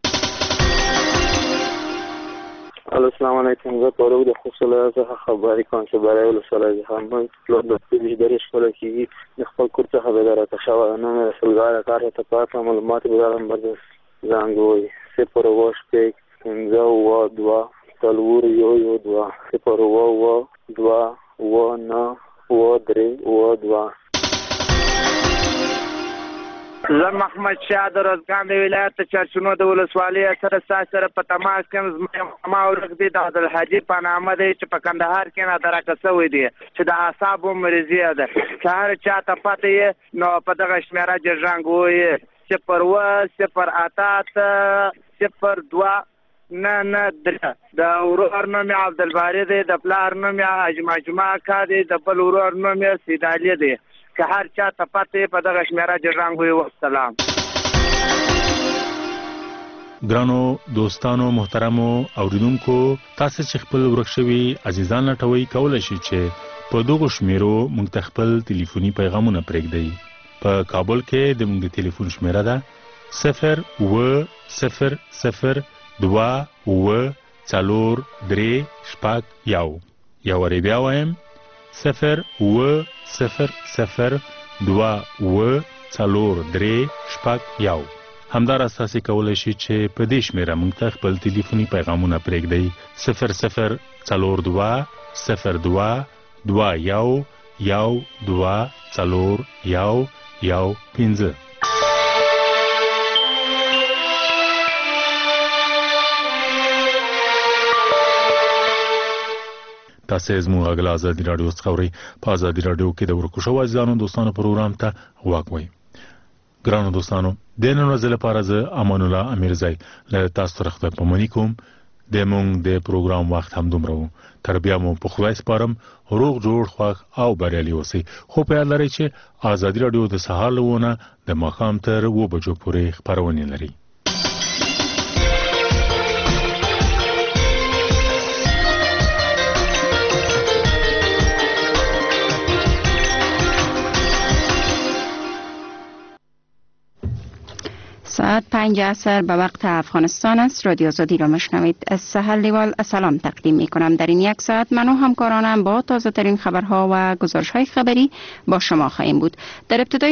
السلام علیکم. زه پرو د خوست ولایت څخه خبرې کوم چې برای ولسوالۍ څخه موږ پلور د پولیس درې شپږ کېږي د خپل کور څخه بدرته شوی نوم یې رسولګاه کار ته پاته معلومات به دا نمبر زنګ ووایي صفر اووه شپږ پنځه اووه دوه څلور یو یو دوه صفر اووه اووه دوه اووه نهه اووه درې اووه دوه.
زه محمد شاه د روزګان د ولایت د چرچونو د ولسوالۍ سره ستاسو سره په تماس کې یم. زما ورک دی د عبدالحاجي په نامه دی چې په کندهار کې نادرکه شوی دی چې د اعصابو مریضي ده. که هر چا ته پته یې نو په دغه شمېره دې زنګ ووایي صفر اووه صفر اته اته صفر دوه نه نه درې. د ورور نوم یې عبدالباري دی. د پلار نوم یې حاجي مجمع اکا دی. د بل ورور نوم یې سید علي دی. که هر چا ته پته یې په دغه شمېره دې زنګ ووایي. والسلام.
ګرانو دوستانو محترمو اوریدونکو تاسو چې خپل ورک شوي عزیزان لټوي کولای شئ چې په دغه شمیرو موږ ته خپل ټلیفوني پیغامونه پرېږدئ. په کابل کې د موږ د ټلیفون شمیره ده صفر اووه صفر صفر دوه اوه څلور درې شپږ یو. یو وری بیا وایم صفر اوه صفر صفر دوه اوه څلور درې شپږ یو. همداراز تاسې کولی شئ چې په دې شمېره موږ ته خپل تلیفوني پیغامونه پرېږدئ. صفر صفر څلور دوه صفر دوه دوه یو یو دوه څلور یو یو پنځه. تاسې زموږ غږ له ازادي راډیو څخه اورئ. په ازادي راډیو کې د ورکو شوو عزیزانو دوستانو پروګرام ته غوږ وئ. ګرانو دوستانو، د نن ورځې لپاره زه امان الله امیرزی له تاسو سره خدای پاماني کوم. د مونږ د پروګرام وخت هم دومره و. تر بیا مو په خدای سپارم. روغ جوړ خوښ او بریالي اوسئ. خو په یاد لرئ چې ازادي راډیو د سهار له اوه نه د ماښام تر اوه بجو پورې خپرونې لري.
ساعت پنج عصر به وقت افغانستان است. رادیو آزادی را میشنوید. از سحر لیوال سلام تقدیم می کنم. در این یک ساعت من و همکارانم با تازه ترین خبرها و گزارش های خبری با شما خواهیم بود. در ابتدای